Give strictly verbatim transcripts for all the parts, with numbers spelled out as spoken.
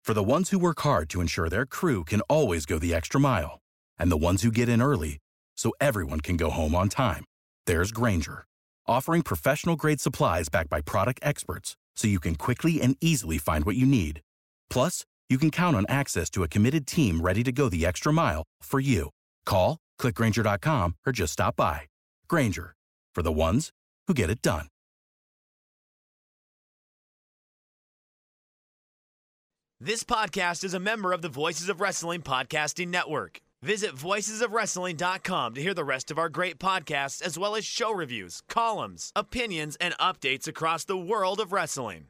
For the ones who work hard to ensure their crew can always go the extra mile, and the ones who get in early so everyone can go home on time, there's Grainger, offering professional-grade supplies backed by product experts so you can quickly and easily find what you need. Plus, you can count on access to a committed team ready to go the extra mile for you. Call, click Grainger dot com, or just stop by. Grainger, for the ones who get it done. This podcast is a member of the Voices of Wrestling Podcasting Network. Visit voices of wrestling dot com to hear the rest of our great podcasts, as well as show reviews, columns, opinions, and updates across the world of wrestling.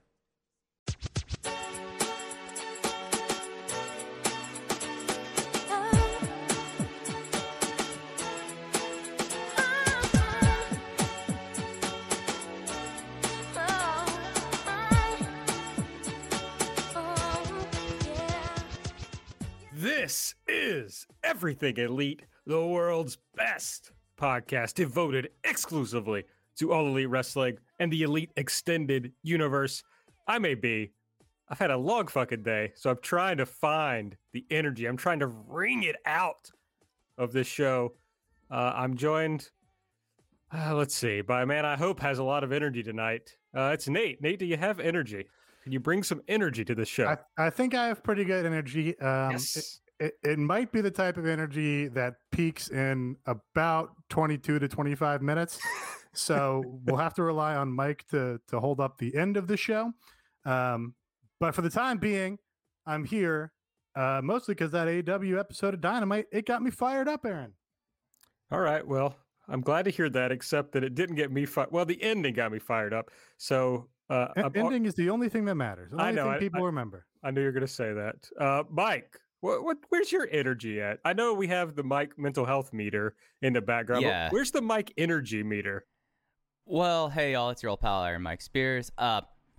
This is Everything Elite, the world's best podcast devoted exclusively to All Elite Wrestling and the Elite Extended Universe. I'm A B. I've had a long fucking day, so I'm trying to find the energy. I'm trying to wring it out of this show. Uh, I'm joined, uh, let's see, by a man I hope has a lot of energy tonight. Uh, it's Nate. Nate, do you have energy? Can you bring some energy to the show? I, I think I have pretty good energy. Um, yes. it, it, it might be the type of energy that peaks in about twenty-two to twenty-five minutes. So we'll have to rely on Mike to to hold up the end of the show. Um, but for the time being, I'm here uh, mostly because that A E W episode of Dynamite, it got me fired up, Aaron. All right. Well, I'm glad to hear that, except that it didn't get me fired. Well, the ending got me fired up. So uh, E- ending is the only thing that matters. The only I know, thing I- people I- remember. I knew you were going to say that. Uh, Mike, what, what, where's your energy at? I know we have the Mike mental health meter in the background. but Yeah. Where's the Mike energy meter? Well, hey y'all, it's your old pal Iron Mike Spears. Uh,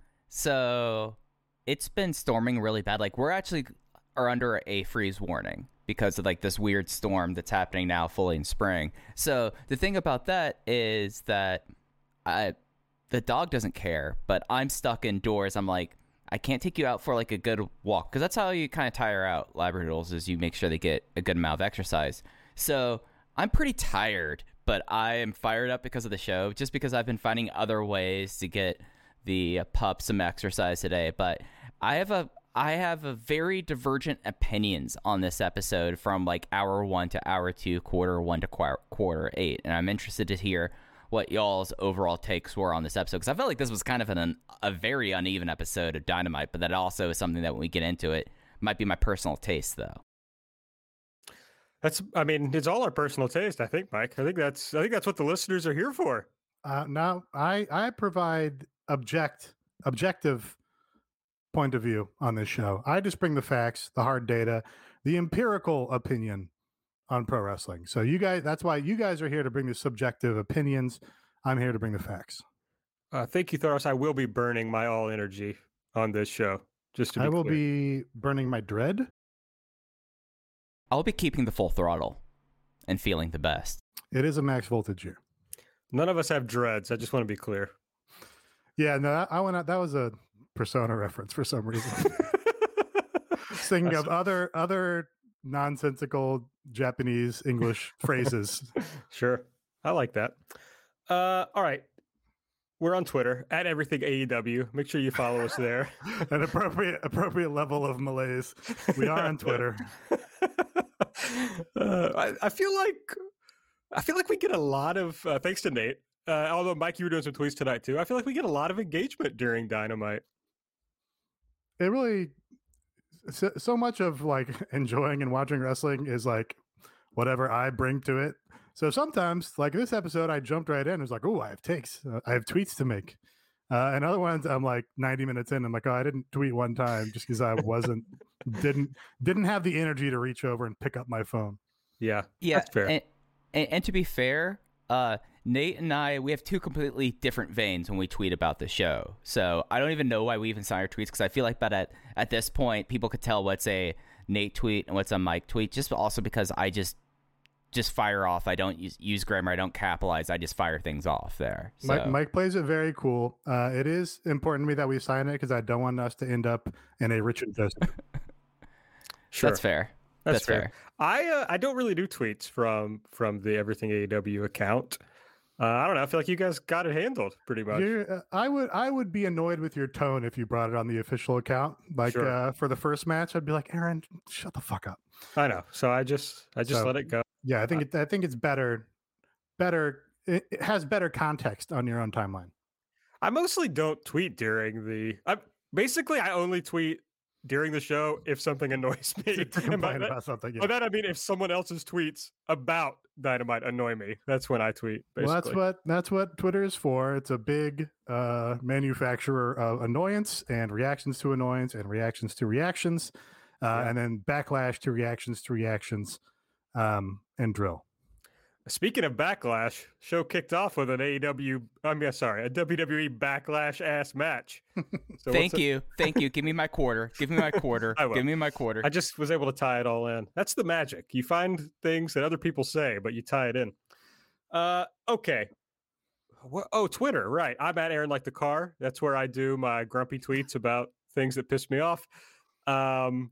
so it's been storming really bad. Like we're actually are under a freeze warning because of like this weird storm that's happening now fully in spring. So the thing about that is that I, the dog doesn't care, but I'm stuck indoors. I'm like, I can't take you out for like a good walk because that's how you kind of tire out Labradoodles is you make sure they get a good amount of exercise. So I'm pretty tired, but I am fired up because of the show, just because I've been finding other ways to get the pup some exercise today. But I have a I have a very divergent opinions on this episode from like hour one to hour two, quarter one to qu- quarter eight, and I'm interested to hear what y'all's overall takes were on this episode, because I felt like this was kind of an a very uneven episode of Dynamite, but that also is something that when we get into it might be my personal taste, though. That's, I mean, it's all our personal taste, I think, Mike. I think that's, I think that's what the listeners are here for. Uh, now, I I provide object objective point of view on this show. I just bring the facts, the hard data, the empirical opinion on pro wrestling. So you guys, that's why you guys are here to bring the subjective opinions. I'm here to bring the facts. Uh, thank you, Thoros. I will be burning my all energy on this show. Just to be I will clear. be burning my dread. I'll be keeping the full throttle and feeling the best. It is a max voltage year. None of us have dreads. I just want to be clear. Yeah, no, I, I went out. That was a Persona reference for some reason. Thinking of other other nonsensical Japanese English phrases. Sure. I like that. Uh, all right. We're on Twitter at everything A E W. Make sure you follow us there. An appropriate appropriate level of malaise. We are on Twitter. uh, I, I feel like I feel like we get a lot of uh, thanks to Nate. Uh, although Mike, you were doing some tweets tonight too. I feel like we get a lot of engagement during Dynamite. It really so, so much of like enjoying and watching wrestling is like whatever I bring to it. So sometimes, like this episode, I jumped right in. It was like, oh, I have takes. Uh, I have tweets to make. Uh, and other ones, I'm like ninety minutes in. I'm like, oh, I didn't tweet one time just because I wasn't, didn't, didn't have the energy to reach over and pick up my phone. Yeah, Yeah, that's fair. And, and, and to be fair, uh, Nate and I, we have two completely different veins when we tweet about the show. So I don't even know why we even sign our tweets, because I feel like that at, at this point, people could tell what's a Nate tweet and what's a Mike tweet, just also because I just just fire off. I don't use, use grammar. I don't capitalize. I just fire things off there. So. Mike, Mike plays it very cool. Uh, it is important to me that we sign it because I don't want us to end up in a Richard Joseph. Sure. That's fair. That's, That's fair. fair. I uh, I don't really do tweets from from the Everything A E W account. Uh, I don't know. I feel like you guys got it handled pretty much. Uh, I would I would be annoyed with your tone if you brought it on the official account. Like Sure. uh, for the first match, I'd be like, Aaron, shut the fuck up. I know. So I just I just So, let it go. Yeah, I think it, I think it's better. Better. It, it has better context on your own timeline. I mostly don't tweet during the. I basically I only tweet during the show if something annoys me. To And by complain that, about something. Yeah. by that I mean if someone else's tweets about Dynamite annoy me. That's when I tweet. Basically. Well, that's what that's what Twitter is for. It's a big uh, manufacturer of annoyance and reactions to annoyance and reactions to reactions, uh, Yeah. and then backlash to reactions to reactions, um, and drill. Speaking of backlash, show kicked off with an A E W. I mean, sorry, a W W E backlash ass match. So Thank what's you. Thank you. Give me my quarter. Give me my quarter. I will. Give me my quarter. I just was able to tie it all in. That's the magic. You find things that other people say, but you tie it in. Uh, okay. What, oh, Twitter, right. I'm at Aaron Like the Car. That's where I do my grumpy tweets about things that piss me off. Um,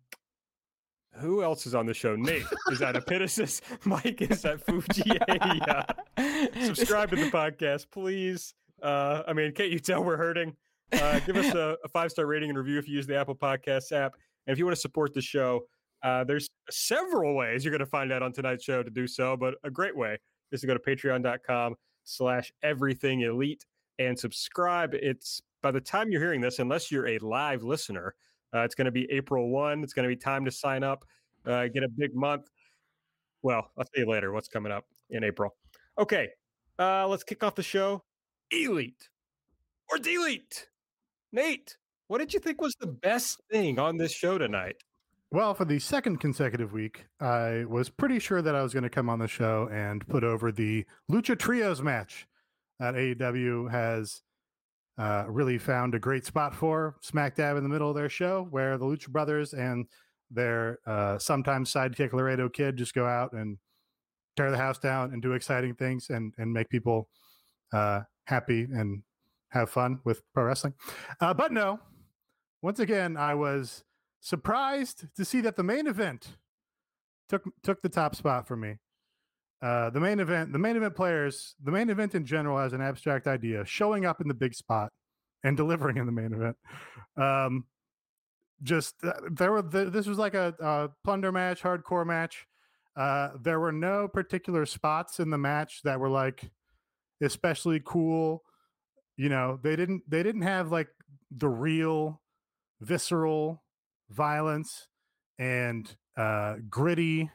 who else is on the show? Nate is at Epitasis. Mike is at Fujiya. Subscribe to the podcast, please. Uh, I mean, can't you tell we're hurting? Uh, give us a, a five-star rating and review if you use the Apple Podcasts app. And if you want to support the show, uh, there's several ways you're going to find out on tonight's show to do so. But a great way is to go to patreon.com slash everything elite and subscribe. It's by the time you're hearing this, unless you're a live listener, uh, it's going to be April first. It's going to be time to sign up, uh, get a big month. Well, I'll tell you later what's coming up in April. Okay, uh, let's kick off the show. Elite or delete? Nate, what did you think was the best thing on this show tonight? Well, for the second consecutive week, I was pretty sure that I was going to come on the show and put over the Lucha Trios match that A E W has uh, really found a great spot for, smack dab in the middle of their show, where the Lucha Brothers and their uh, sometimes sidekick Laredo Kid just go out and tear the house down and do exciting things and, and make people uh, happy and have fun with pro wrestling. Uh, but no, once again, I was surprised to see that the main event took took the top spot for me. Uh, the main event, the main event players, the main event in general has an abstract idea, showing up in the big spot and delivering in the main event. Um, just uh, there were the, this was like a, a plunder match, hardcore match. Uh, there were no particular spots in the match that were like especially cool. You know, they didn't they didn't have like the real visceral violence and uh gritty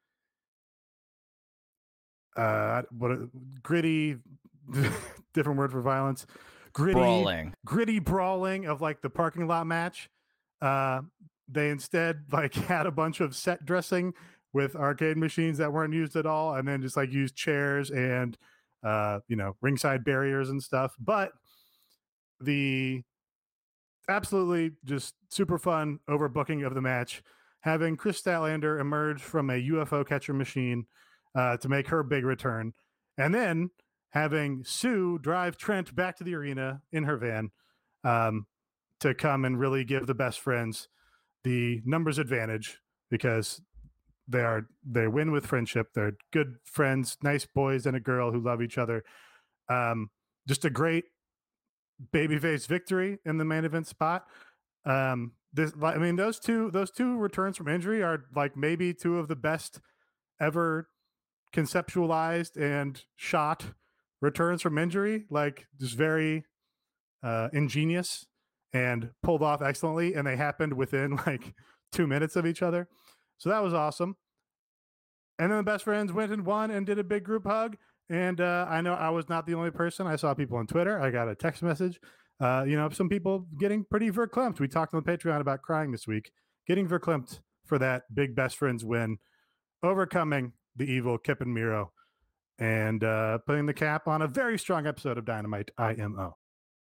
uh what a, gritty different word for violence gritty brawling gritty brawling of like the parking lot match. Uh they instead like had a bunch of set dressing with arcade machines that weren't used at all, and then just like used chairs and uh you know ringside barriers and stuff. But the absolutely just super fun overbooking of the match, having Chris Statlander emerge from a U F O catcher machine uh, to make her big return, and then having Sue drive Trent back to the arena in her van um, to come and really give the best friends the numbers advantage, because they are they win with friendship. They're good friends, nice boys and a girl who love each other. Um, just a great babyface victory in the main event spot. Um, this, I mean, those two, those two returns from injury are like maybe two of the best ever conceptualized and shot returns from injury. Like just very uh, ingenious and pulled off excellently, and they happened within like two minutes of each other. So that was awesome. And then the best friends went and won and did a big group hug. And uh, I know I was not the only person. I saw people on Twitter. I got a text message. Uh, you know, some people getting pretty verklempt. We talked on the Patreon about crying this week. Getting verklempt for that big best friends win, overcoming the evil Kip and Miro, and uh, putting the cap on a very strong episode of Dynamite I M O.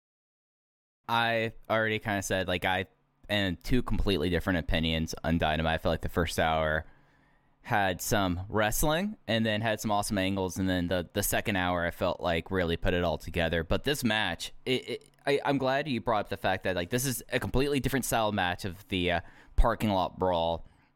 I already kind of said, like, I and two completely different opinions on Dynamite. I feel like the first hour had some wrestling and then had some awesome angles, and then the the second hour I felt like really put it all together. But this match, it, it, I, I'm glad you brought up the fact that like this is a completely different style match of the uh, parking lot brawl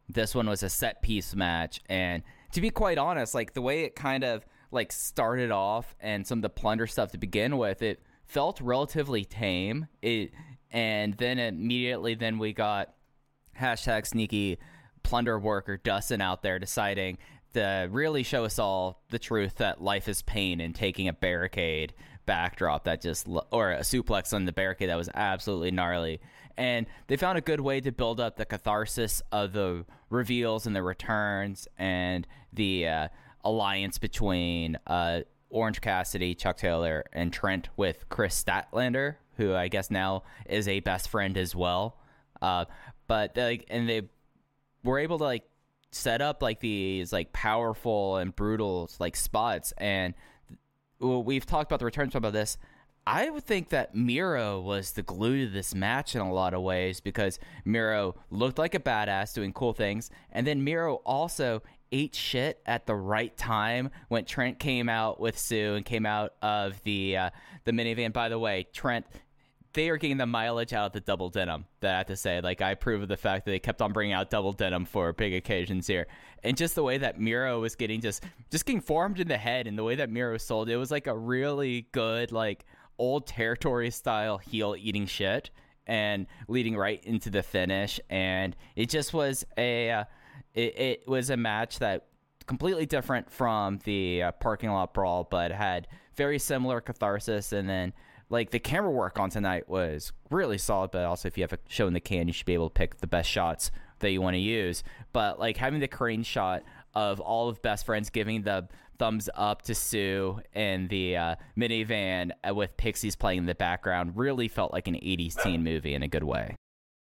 this one was a set piece match. And to be quite honest, like the way it kind of like started off and some of the plunder stuff to begin with, it felt relatively tame. It and then immediately then we got hashtag sneaky plunder worker Dustin out there deciding to really show us all the truth that life is pain, and taking a barricade backdrop that just or a suplex on the barricade that was absolutely gnarly. And they found a good way to build up the catharsis of the reveals and the returns and the uh, alliance between uh, Orange Cassidy, Chuck Taylor, and Trent with Chris Statlander, who I guess now is a best friend as well. Uh, but like, and they were able to like set up like these like powerful and brutal like spots. And we've talked about the returns about this. I would think that Miro was the glue to this match in a lot of ways, because Miro looked like a badass doing cool things, and then Miro also ate shit at the right time when Trent came out with Sue and came out of the uh, the minivan. By the way, Trent, they are getting the mileage out of the double denim, that I have to say. Like, I approve of the fact that they kept on bringing out double denim for big occasions here. And just the way that Miro was getting just, just getting formed in the head, and the way that Miro sold, it was like a really good, like, old territory style heel eating shit and leading right into the finish. And it just was a, uh, it, it was a match that completely different from the uh, parking lot brawl, but had very similar catharsis. And then, like, the camera work on tonight was really solid, but also if you have a show in the can, you should be able to pick the best shots that you want to use. But, like, having the crane shot of all of Best Friends giving the thumbs up to Sue in the uh, minivan with Pixies playing in the background really felt like an eighties teen movie in a good way.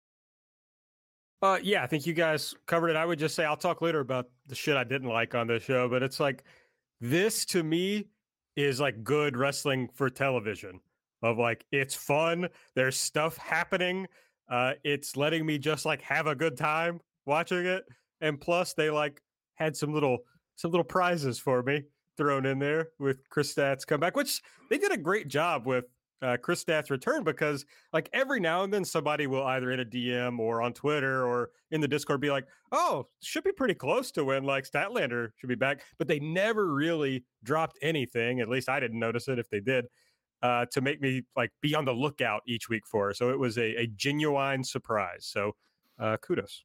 Uh, yeah, I think you guys covered it. I would just say I'll talk later about the shit I didn't like on this show, but it's like, this to me is like good wrestling for television. Of like, it's fun, there's stuff happening, uh, it's letting me just like have a good time watching it, and plus they like had some little some little prizes for me thrown in there with Chris Stat's comeback, which they did a great job with uh, Chris Stat's return, because like every now and then somebody will either in a D M or on Twitter or in the Discord be like, oh, should be pretty close to when like Statlander should be back, but they never really dropped anything. At least I didn't notice it if they did. Uh, to make me like be on the lookout each week for. So it was a, a genuine surprise. So uh, kudos.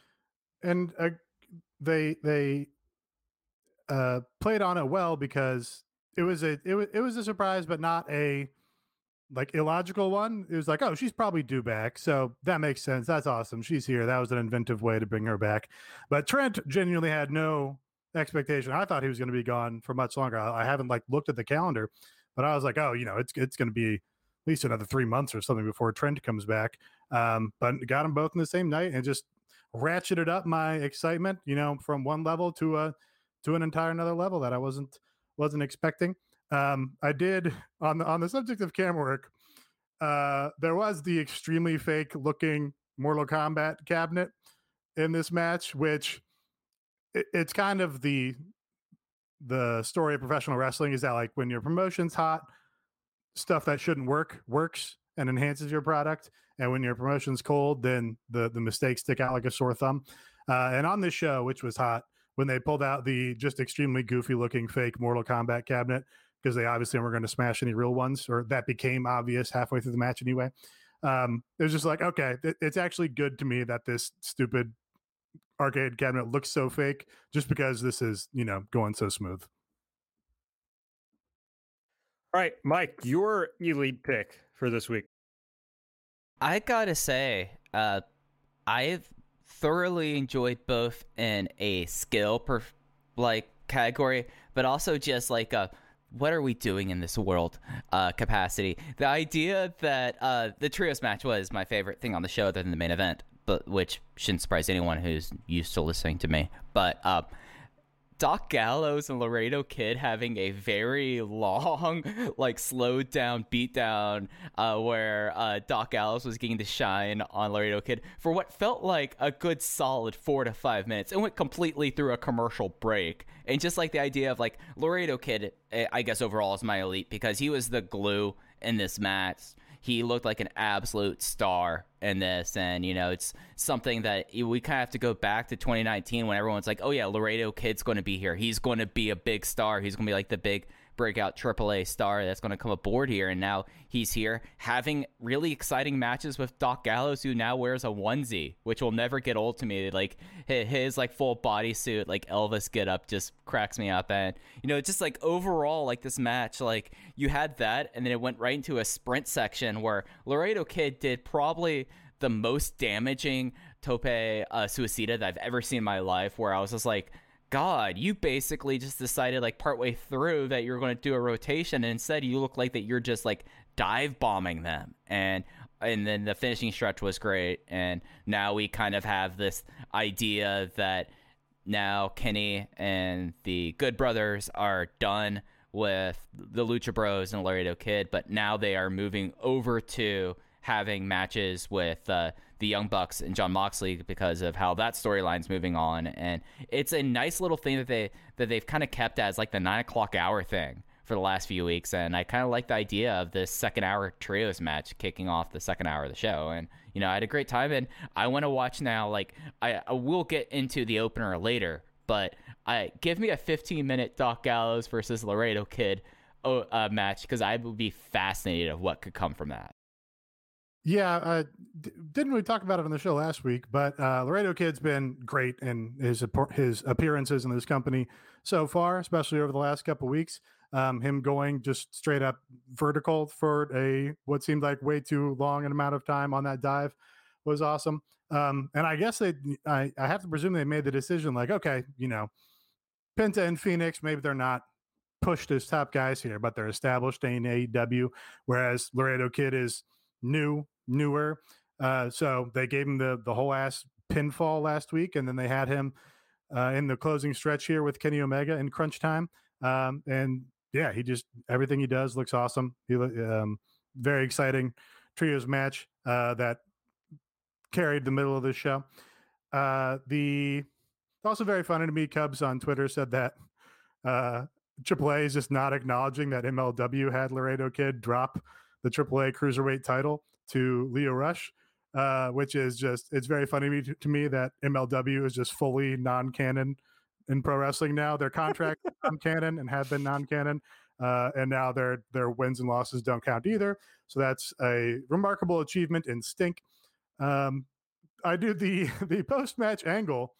And uh, they they uh, played on it well, because it was a it was it was a surprise, but not a like illogical one. It was like, oh, she's probably due back, so that makes sense. That's awesome. She's here. That was an inventive way to bring her back. But Trent genuinely had no expectation. I thought he was going to be gone for much longer. I, I haven't like looked at the calendar. But I was like, oh, you know, it's it's going to be at least another three months or something before Trent comes back. Um, but got them both in the same night and just ratcheted up my excitement, you know, from one level to a to an entire another level that I wasn't wasn't expecting. Um, I did on the on the subject of camera work. Uh, there was the extremely fake looking Mortal Kombat cabinet in this match, which it, it's kind of the. the story of professional wrestling is that like when your promotion's hot, stuff that shouldn't work works and enhances your product, and when your promotion's cold, then the the mistakes stick out like a sore thumb. Uh, and on this show, which was hot, when they pulled out the just extremely goofy looking fake Mortal Kombat cabinet, because they obviously weren't going to smash any real ones, or that became obvious halfway through the match anyway. Um, it was just like, okay, it, it's actually good to me that this stupid arcade cabinet looks so fake, just because this is, you know, going so smooth. All right, Mike, your elite pick for this week. I gotta say, uh, I've thoroughly enjoyed both in a skill per like category, but also just like a what are we doing in this world uh, capacity. The idea that uh, the trios match was my favorite thing on the show other than the main event, but which shouldn't surprise anyone who's used to listening to me. But uh, Doc Gallows and Laredo Kid having a very long, like slowed down beatdown uh, where uh, Doc Gallows was getting to shine on Laredo Kid for what felt like a good solid four to five minutes. It went completely through a commercial break. And just like the idea of like Laredo Kid, I guess overall is my elite because he was the glue in this match. he looked like an absolute star in this. And, you know, it's something that we kind of have to go back to twenty nineteen when everyone's like, oh, yeah, Laredo Kid's going to be here. He's going to be a big star. He's going to be like the big breakout triple A star that's going to come aboard here. And now he's here having really exciting matches with Doc Gallows, who now wears a onesie, which will never get old to me. Like his, his like full bodysuit, like Elvis get up just cracks me up. And, you know, just like overall, like this match, like you had that, and then it went right into a sprint section where Laredo Kid did probably the most damaging tope uh, suicida that I've ever seen in my life, where I was just like, God, you basically just decided like partway through that you're going to do a rotation, and instead you look like that you're just like dive bombing them. And and then the finishing stretch was great. And now we kind of have this idea that now Kenny and the Good Brothers are done with the Lucha Bros and Laredo Kid, but now they are moving over to having matches with uh, the Young Bucks and Jon Moxley because of how that storyline's moving on. And it's a nice little thing that they that they've kind of kept as like the nine o'clock hour thing for the last few weeks. And I kind of like the idea of this second hour trios match kicking off the second hour of the show. And, you know, I had a great time, and I want to watch now. Like I, I will get into the opener later, but I give me a fifteen minute Doc Gallows versus Laredo Kid uh, match, because I would be fascinated of what could come from that. Yeah, uh, d- didn't really talk about it on the show last week, but uh, Laredo Kid's been great in his his appearances in this company so far, especially over the last couple of weeks. Um, him going just straight up vertical for a what seemed like way too long an amount of time on that dive was awesome. Um, and I guess they, I, I have to presume they made the decision like, okay, you know, Penta and Phoenix, maybe they're not pushed as top guys here, but they're established in A E W, whereas Laredo Kid is new. newer uh so they gave him the the whole ass pinfall last week, and then they had him uh in the closing stretch here with Kenny Omega in crunch time, um and yeah, he just everything he does looks awesome. He um very exciting trios match uh that carried the middle of the show. Uh the also very funny to me, Cubs on Twitter said that uh triple A is just not acknowledging that M L W had Laredo Kid drop the triple A cruiserweight title to Leo Rush, uh, which is just, it's very funny to, to me that M L W is just fully non-canon in pro wrestling now. Their contract is non-canon and have been non-canon, uh, and now their their wins and losses don't count either. So that's a remarkable achievement in stink. Um, I do the the post-match angle.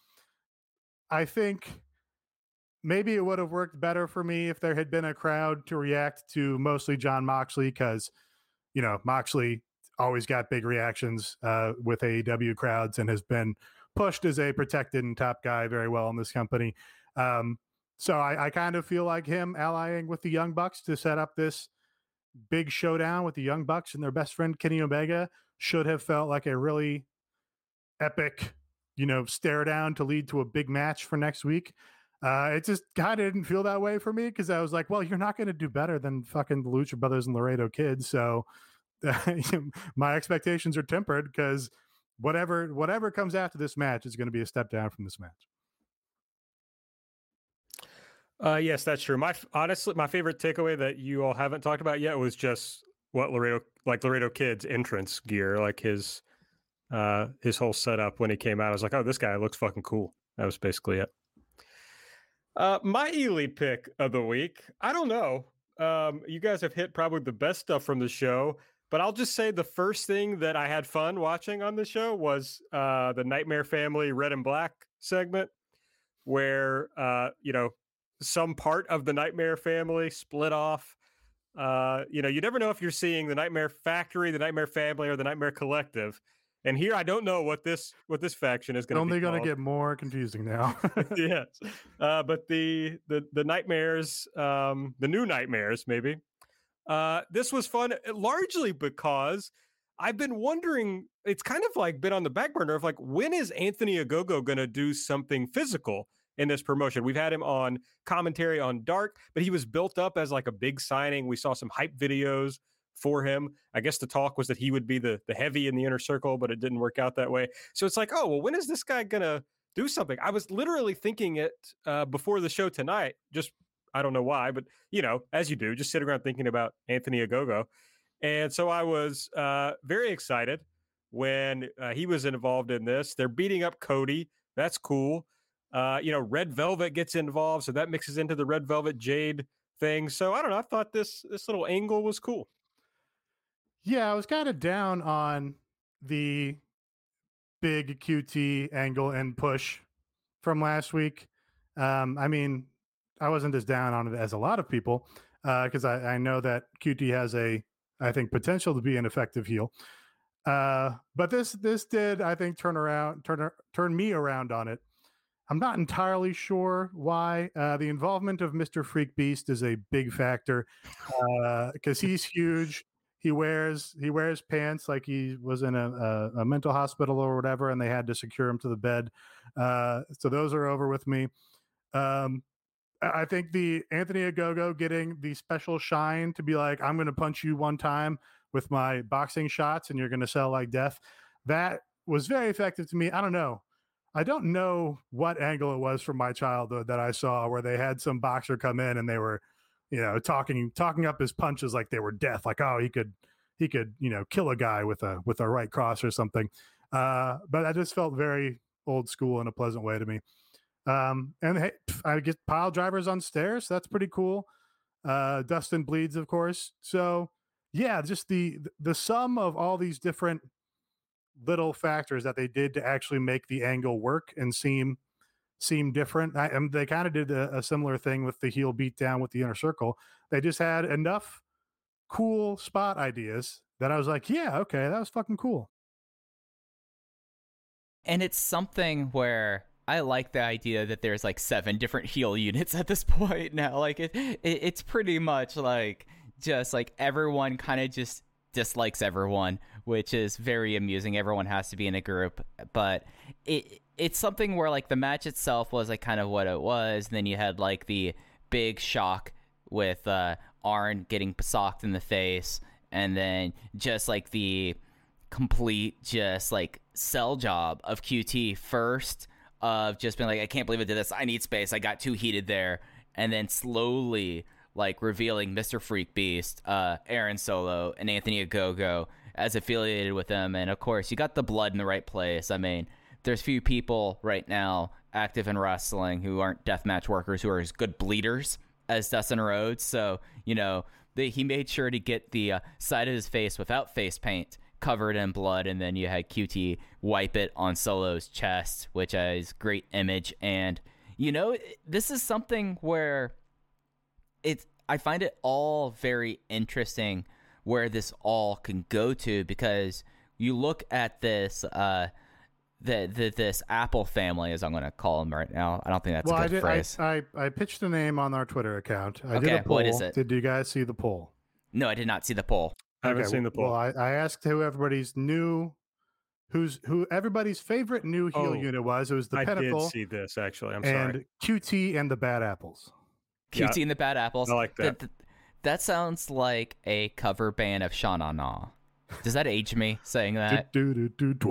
I think maybe it would have worked better for me if there had been a crowd to react to mostly Jon Moxley, because, you know, Moxley always got big reactions uh, with A E W crowds and has been pushed as a protected and top guy very well in this company. Um, so I, I kind of feel like him allying with the Young Bucks to set up this big showdown with the Young Bucks and their best friend Kenny Omega should have felt like a really epic, you know, stare down to lead to a big match for next week. Uh, it just kind of didn't feel that way for me, because I was like, well, you're not going to do better than fucking the Lucha Brothers and Laredo Kid. So my expectations are tempered, because whatever whatever comes after this match is going to be a step down from this match. Uh, yes, that's true. My honestly, my favorite takeaway that you all haven't talked about yet was just what Laredo, like Laredo Kid's entrance gear, like his uh, his whole setup when he came out. I was like, oh, this guy looks fucking cool. That was basically it. Uh, my Elite pick of the week. I don't know. Um, you guys have hit probably the best stuff from the show. But I'll just say the first thing that I had fun watching on the show was uh, the Nightmare Family Red and Black segment, where, uh, you know, some part of the Nightmare Family split off. Uh, you know, you never know if you're seeing the Nightmare Factory, the Nightmare Family, or the Nightmare Collective. And here, I don't know what this what this faction is going to be. Only going to get more confusing now. Yes, uh, but the the the Nightmares, um, the new Nightmares, maybe. Uh, this was fun, largely because I've been wondering. It's kind of like been on the back burner of like, when is Anthony Ogogo going to do something physical in this promotion? We've had him on commentary on Dark, but he was built up as like a big signing. We saw some hype videos for him. I guess the talk was that he would be the the heavy in the inner circle, but it didn't work out that way. So it's like, oh, well, when is this guy gonna do something? I was literally thinking it uh, before the show tonight. Just I don't know why, but you know, as you do, just sitting around thinking about Anthony Ogogo. And so I was uh, very excited when uh, he was involved in this. They're beating up Cody. That's cool. Uh, you know, Red Velvet gets involved, so that mixes into the Red Velvet Jade thing. So I don't know. I thought this this little angle was cool. Yeah, I was kind of down on the big Q T angle and push from last week. Um, I mean, I wasn't as down on it as a lot of people because uh, I, I know that Q T has a, I think, potential to be an effective heel. Uh, but this this did, I think, turn around, turn turn me around on it. I'm not entirely sure why. Uh, the involvement of Mister Freak Beast is a big factor because uh, he's huge. He wears he wears pants like he was in a, a, a mental hospital or whatever, and they had to secure him to the bed. Uh, so those are over with me. Um, I think the Anthony Ogogo getting the special shine to be like, I'm going to punch you one time with my boxing shots, and you're going to sell like death. That was very effective to me. I don't know. I don't know what angle it was from my childhood that I saw where they had some boxer come in and they were, you know, talking talking up his punches like they were death, like, oh, he could he could, you know, kill a guy with a with a right cross or something. Uh, but I just felt very old school in a pleasant way to me. Um, and hey, I get pile drivers on stairs. That's pretty cool. Uh, Dustin bleeds, of course. So yeah, just the the sum of all these different little factors that they did to actually make the angle work and seem seem different. I, and they kind of did a, a similar thing with the heel beatdown with the Inner Circle. They just had enough cool spot ideas that I was like, yeah, okay, that was fucking cool. And it's something where I like the idea that there's like seven different heel units at this point now. Like it, it it's pretty much like just like everyone kind of just dislikes everyone, which is very amusing. Everyone has to be in a group, but it it's something where like the match itself was like kind of what it was. And then you had like the big shock with uh, Arn getting socked in the face, and then just like the complete just like sell job of Q T first of just being like, I can't believe I did this. I need space. I got too heated there. And then slowly like revealing Mister Freak Beast, uh, Aaron Solo, and Anthony Ogogo as affiliated with them. And of course, you got the blood in the right place. I mean, there's few people right now active in wrestling who aren't deathmatch workers who are as good bleeders as Dustin Rhodes. So, you know, they, he made sure to get the uh, side of his face without face paint covered in blood, and then you had Q T wipe it on Solo's chest, which is great image. And, you know, this is something where it's, I find it all very interesting where this all can go to, because you look at this, uh, the, the this Apple family, as I'm going to call them right now. I don't think that's well, a good I did, phrase. I, I, I pitched a name on our Twitter account. I Okay, did a poll. what is it? Did you guys see the poll? No, I did not see the poll. I haven't Okay, seen the poll. Well, I, I asked who everybody's new, who's who everybody's favorite new heel Oh, unit was. It was the I Pinnacle did see this, actually. I'm and sorry. Q T and the Bad Apples. Q T Yeah, and the Bad Apples. I like that. Th- th- that sounds like a cover band of Sha Na Na. Does that age me saying that? Do, do, do, do,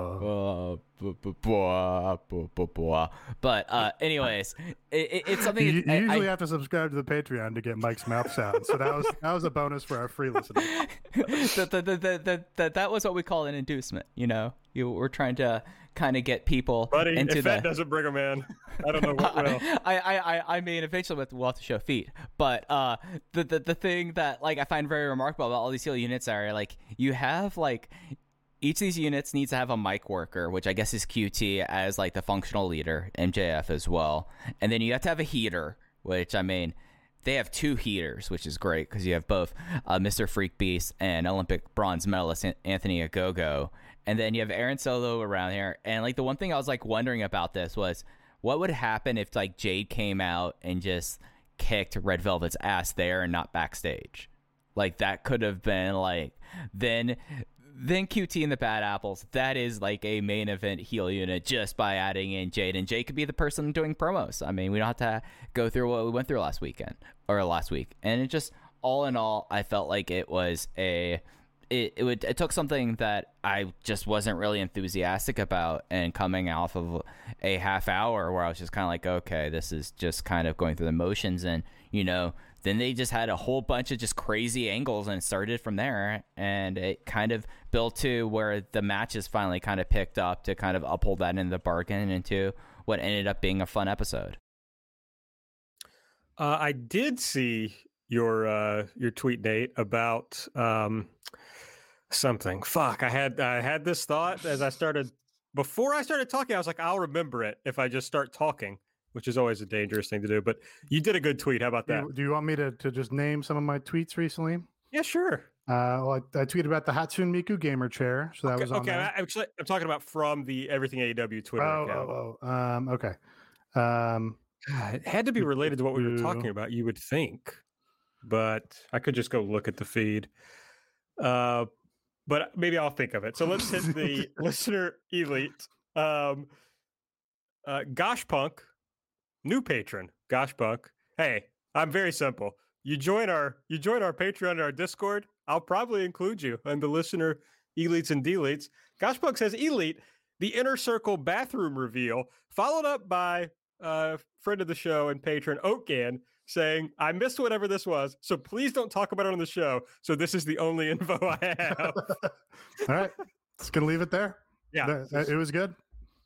dwa. Uh, bu- bu- bua, bu- bu- bua. But uh, anyways, it, it, it's something. You, you I- usually I- have to subscribe to the Patreon to get Mike's mouth sound. So that was that was a bonus for our free listeners. that, that, that, that, that, that, that was what we call an inducement. You know, you we're trying to kind of get people Buddy, into if the. that doesn't bring them in, I don't know what will. I, I, I, I mean, eventually we'll have to show feet. But uh, the, the the thing that like I find very remarkable about all these heel units are like you have like each of these units needs to have a mic worker, which I guess is Q T as like the functional leader, M J F as well, and then you have to have a heater, which I mean. They have two heaters, which is great because you have both uh, Mister Freak Beast and Olympic bronze medalist Anthony Ogogo. And then you have Aaron Solo around here. And like the one thing I was like wondering about this was what would happen if like Jade came out and just kicked Red Velvet's ass there and not backstage? Like that could have been like then then Q T and the Bad Apples. That is like a main event heel unit just by adding in Jade, and Jade could be the person doing promos. I mean, we don't have to go through what we went through last weekend or last week. And it just all in all, I felt like it was a it it, would, it took something that I just wasn't really enthusiastic about, and coming off of a half hour where I was just kind of like, okay, this is just kind of going through the motions, and you know, then they just had a whole bunch of just crazy angles, and it started from there, and it kind of built to where the matches finally kind of picked up to kind of uphold that in the bargain into what ended up being a fun episode. Uh, I did see your uh, your tweet, Nate, about um, something. Fuck, I had I had this thought as I started before I started talking. I was like, I'll remember it if I just start talking, which is always a dangerous thing to do. But you did a good tweet. How about Do that? you, do you want me to, to just name some of my tweets recently? Yeah, sure. Uh, well, I, I tweeted about the Hatsune Miku gamer chair, so that Okay, was on okay. there. I, actually, I'm talking about from the Everything A E W Twitter Oh, account. oh, oh. Um, okay. Um, God, it had to be related to what we were talking about, you would think, but I could just go look at the feed. Uh, but maybe I'll think of it. So let's hit the listener elite. Um, uh, Gosh Punk, new patron, Gosh Punk. Hey, I'm very simple. You join our you join our Patreon and our Discord, I'll probably include you in the listener elites and deletes. Gosh Punk says elite, the Inner Circle bathroom reveal, followed up by uh, friend of the show and patron Oatgan saying, I missed whatever this was, so please don't talk about it on the show. So this is the only info I have. all right. Just going to leave it there. Yeah. That- it was good.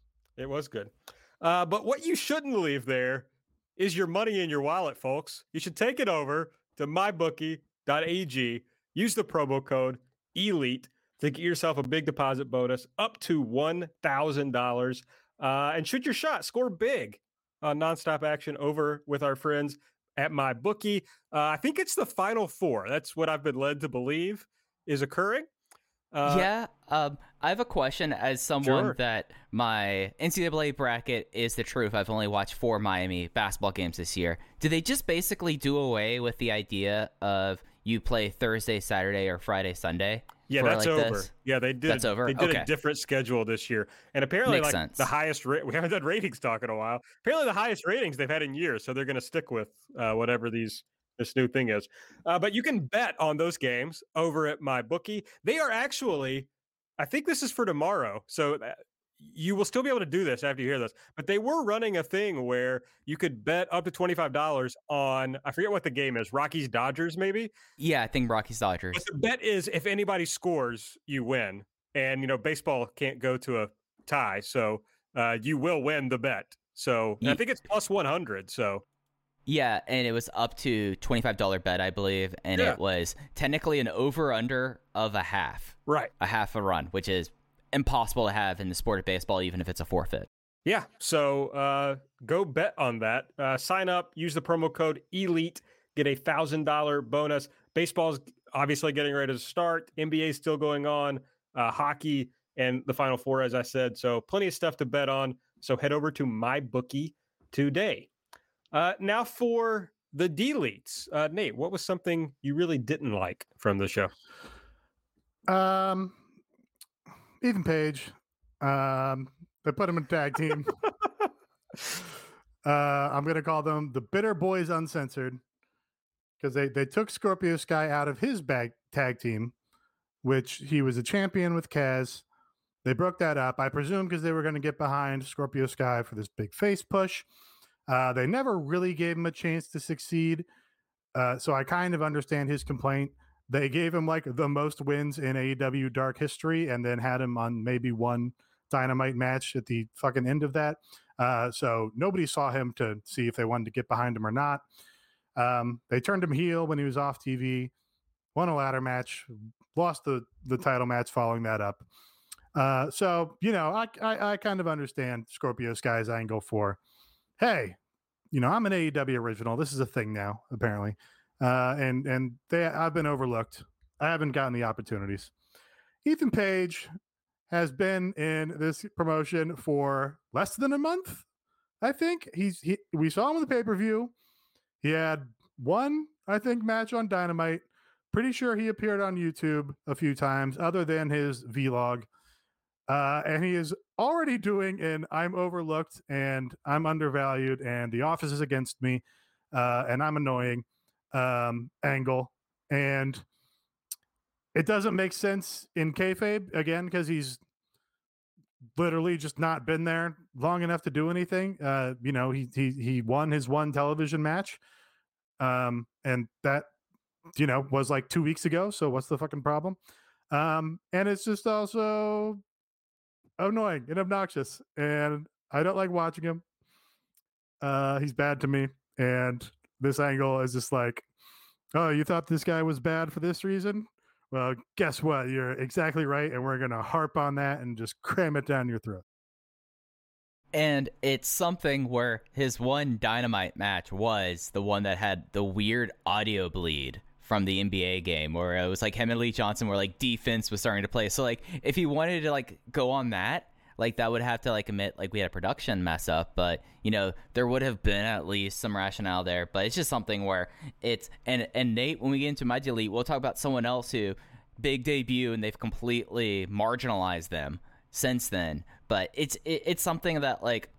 It was good. Uh, but what you shouldn't leave there is your money in your wallet, folks. You should take it over to my bookie dot a g. Use the promo code ELITE to get yourself a big deposit bonus up to one thousand dollars. Uh, and shoot your shot. Score big on nonstop action over with our friends at MyBookie. Uh, I think it's the Final Four. That's what I've been led to believe is occurring. Uh, yeah, um, I have a question as someone Sure. that my N C double A bracket is the truth. I've only watched four Miami basketball games this year. Do they just basically do away with the idea of you play Thursday, Saturday, or Friday, Sunday? Yeah, for that's like over. this? Yeah, they did. That's over? They did Okay. a different schedule this year, and apparently, Makes like sense. the highest rate. We haven't done ratings talk in a while. Apparently, the highest ratings they've had in years. So they're going to stick with uh, whatever these this new thing is. Uh, but you can bet on those games over at MyBookie. They are actually, I think this is for tomorrow. So uh, you will still be able to do this after you hear this. But they were running a thing where you could bet up to twenty-five dollars on, I forget what the game is, Rockies Dodgers maybe. Yeah, I think Rockies Dodgers. But the bet is if anybody scores, you win. And, you know, baseball can't go to a tie. So uh, you will win the bet. So and I Ye- think it's plus one hundred. So Yeah, and it was up to twenty-five dollars bet, I believe, and Yeah. it was technically an over-under of a half, right. a half a run, which is impossible to have in the sport of baseball, even if it's a forfeit. Yeah. So uh, go bet on that. Uh, sign up, use the promo code ELITE, get a one thousand dollars bonus. Baseball's obviously getting ready to start. N B A is still going on. Uh, hockey and the Final Four, as I said. So plenty of stuff to bet on. So head over to MyBookie today. Uh, now for the deletes. Uh, Nate, what was something you really didn't like from the show? Um, Ethan Page. Um, they put him in tag team. uh, I'm gonna call them the Bitter Boys Uncensored because they they took Scorpio Sky out of his bag tag team, which he was a champion with Kaz. They broke that up, I presume, because they were going to get behind Scorpio Sky for this big face push. Uh, they never really gave him a chance to succeed. Uh, so I kind of understand his complaint. They gave him like the most wins in A E W Dark history and then had him on maybe one Dynamite match at the fucking end of that. Uh, so nobody saw him to see if they wanted to get behind him or not. Um, they turned him heel when he was off T V, won a ladder match, lost the, the title match following that up. Uh, so, you know, I, I, I kind of understand Scorpio Sky's angle for, hey, you know, I'm an A E W original. This is a thing now, apparently. Uh, and, and they, I've been overlooked. I haven't gotten the opportunities. Ethan Page has been in this promotion for less than a month. I think he's, he, we saw him on the pay-per-view. He had one, I think, match on Dynamite. Pretty sure he appeared on YouTube a few times other than his vlog. Uh, and he is already doing an I'm overlooked and I'm undervalued and the office is against me uh, and I'm annoying um, angle. And it doesn't make sense in kayfabe again because he's literally just not been there long enough to do anything. Uh, you know, he he he won his one television match, um, and that you know was like two weeks ago. So what's the fucking problem? Um, and it's just also annoying and obnoxious, and I don't like watching him. Uh, he's bad to me, and this angle is just like, oh, you thought this guy was bad for this reason? Well, guess what? You're exactly right, and we're gonna harp on that and just cram it down your throat. And it's something where his one Dynamite match was the one that had the weird audio bleed from the N B A game, where it was like him and Lee Johnson where like defense was starting to play. So like if he wanted to like go on that, like that would have to like admit like we had a production mess up, but you know there would have been at least some rationale there. But it's just something where it's and and Nate, when we get into my delete, we'll talk about someone else who big debut and they've completely marginalized them since then. But it's it, it's something that like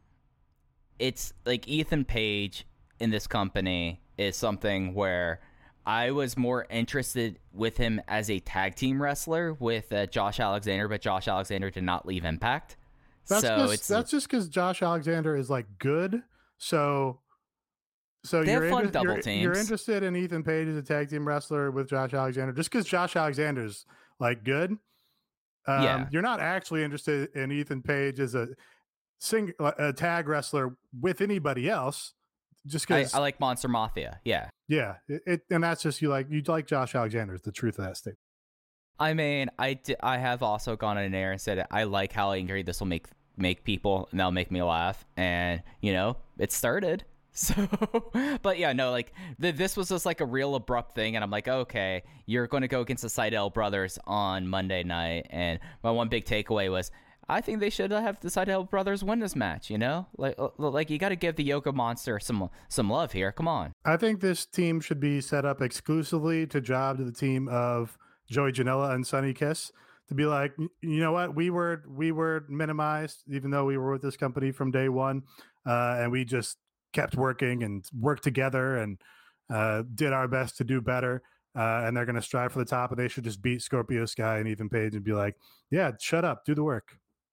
it's like Ethan Page in this company is something where I was more interested with him as a tag team wrestler with uh, Josh Alexander, but Josh Alexander did not leave Impact. That's so just, it's that's just because Josh Alexander is like good. So, so they you're, have fun inter- double you're, teams. you're interested in Ethan Page as a tag team wrestler with Josh Alexander just because Josh Alexander's like good. Um, Yeah. You're not actually interested in Ethan Page as a sing a tag wrestler with anybody else. Just I, because I like Monster Mafia. Yeah. Yeah, it, it and that's just you like you like Josh Alexander is the truth of that statement. I mean, I, d- I have also gone in there and said I like how angry this will make make people, and that'll make me laugh. And you know, it started. So, but yeah, no, like the, this was just like a real abrupt thing, and I'm like, okay, you're going to go against the Seidel brothers on Monday night, and my one big takeaway was, I think they should have the Seidel brothers win this match. You know, like like you got to give the Yoga Monster some some love here. Come on. I think this team should be set up exclusively to job to the team of Joey Janela and Sonny Kiss to be like, you know what, we were we were minimized even though we were with this company from day one, uh, and we just kept working and worked together and uh, did our best to do better. Uh, and they're going to strive for the top, and they should just beat Scorpio Sky and Ethan Page and be like, yeah, shut up, do the work.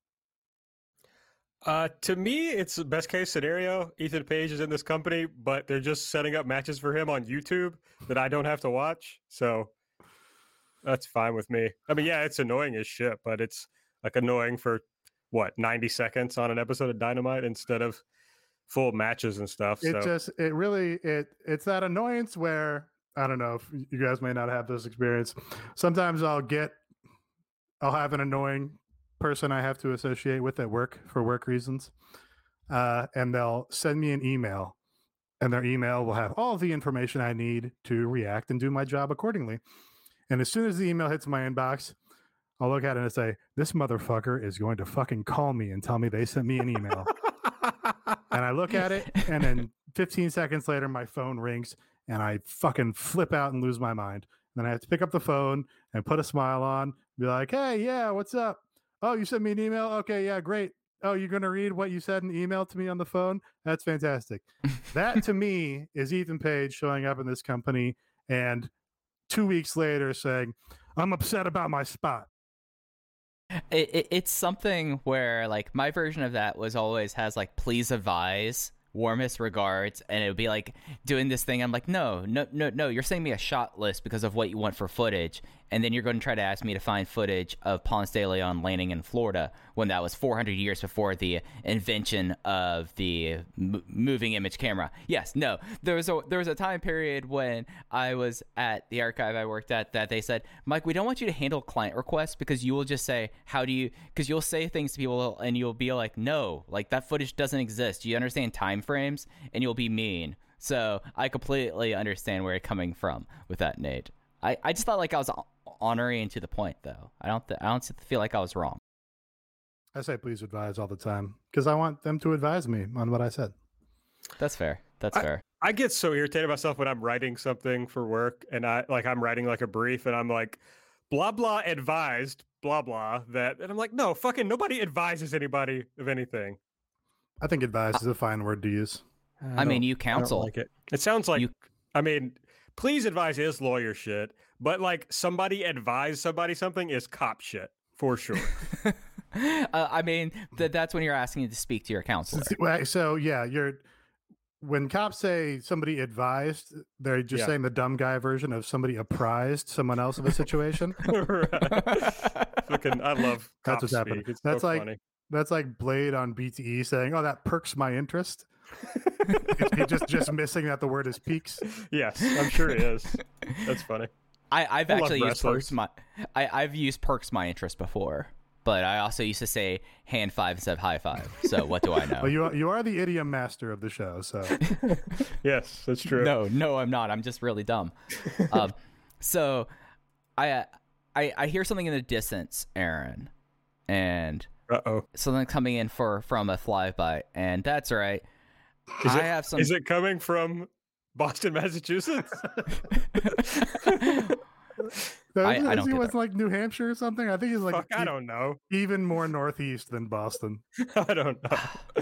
Uh, to me, it's the best case scenario. Ethan Page is in this company, but they're just setting up matches for him on YouTube that I don't have to watch. So that's fine with me. I mean, yeah, it's annoying as shit, but it's like annoying for what, ninety seconds on an episode of Dynamite instead of full matches and stuff. It so. just, it really, it it's that annoyance where, I don't know if you guys may not have this experience. Sometimes I'll get, I'll have an annoying person I have to associate with at work for work reasons. Uh, and they'll send me an email, and their email will have all the information I need to react and do my job accordingly. And as soon as the email hits my inbox, I'll look at it and say, this motherfucker is going to fucking call me and tell me they sent me an email. And I look at it, and then fifteen seconds later, my phone rings, and I fucking flip out and lose my mind. And then I have to pick up the phone and put a smile on, be like, hey, yeah, what's up? Oh, you sent me an email? Okay, yeah, great. Oh, you're going to read what you said in the email to me on the phone? That's fantastic. That, to me, is Ethan Page showing up in this company and two weeks later saying, I'm upset about my spot. It, it, it's something where like my version of that was always has like please advise, warmest regards, and it would be like doing this thing. I'm like, no, no, no, no. You're sending me a shot list because of what you want for footage, and then you're going to try to ask me to find footage of Ponce de Leon landing in Florida when that was four hundred years before the invention of the m- moving image camera. Yes, no. There was a there was a time period when I was at the archive I worked at that they said, Mike, we don't want you to handle client requests because you will just say, how do you? Because you'll say things to people and you'll be like, no, like that footage doesn't exist. Do you understand time frames? And you'll be mean. So I completely understand where you're coming from with that, Nate. I, I just thought like I was honoring to the point, though. I don't th- I don't feel like I was wrong. I say please advise all the time because I want them to advise me on what I said. That's fair. That's I, fair. I get so irritated myself when I'm writing something for work, and I like I'm writing like a brief, and I'm like, blah blah advised, blah blah that, and I'm like, no, fucking nobody advises anybody of anything. I think advise is a fine word to use. I, I mean, you I counsel. don't like it. It sounds like You- I mean, please advise is lawyer shit, but like somebody advise somebody something is cop shit for sure. uh, I mean, th- that's when you're asking to speak to your counselor. Well, So yeah, you're when cops say somebody advised, they're just Yeah. saying the dumb guy version of somebody apprised someone else of a situation. Right. Fucking, I love cop That's what's speak. happening. It's That's so like funny. that's like Blade on B T E saying, "Oh, that perks my interest." He- he just just missing that the word is peaks. Yes, I'm sure it is. That's funny. I, I've I love actually used wrestlers. perks my I, I've used perks my interest before, but I also used to say hand five instead of high five. So what do I know? Well, you are, you are the idiom master of the show, so Yes, that's true. No, no, I'm not. I'm just really dumb. um, so I, I I hear something in the distance, Aaron, and Uh oh. something coming in for from a flyby, and that's right. Is I it, have some. is it coming from Boston, Massachusetts? No, I- isn't- I don't isn't he get was like New Hampshire or something. I think he's like Fuck, I e- don't know. even more northeast than Boston. I don't know.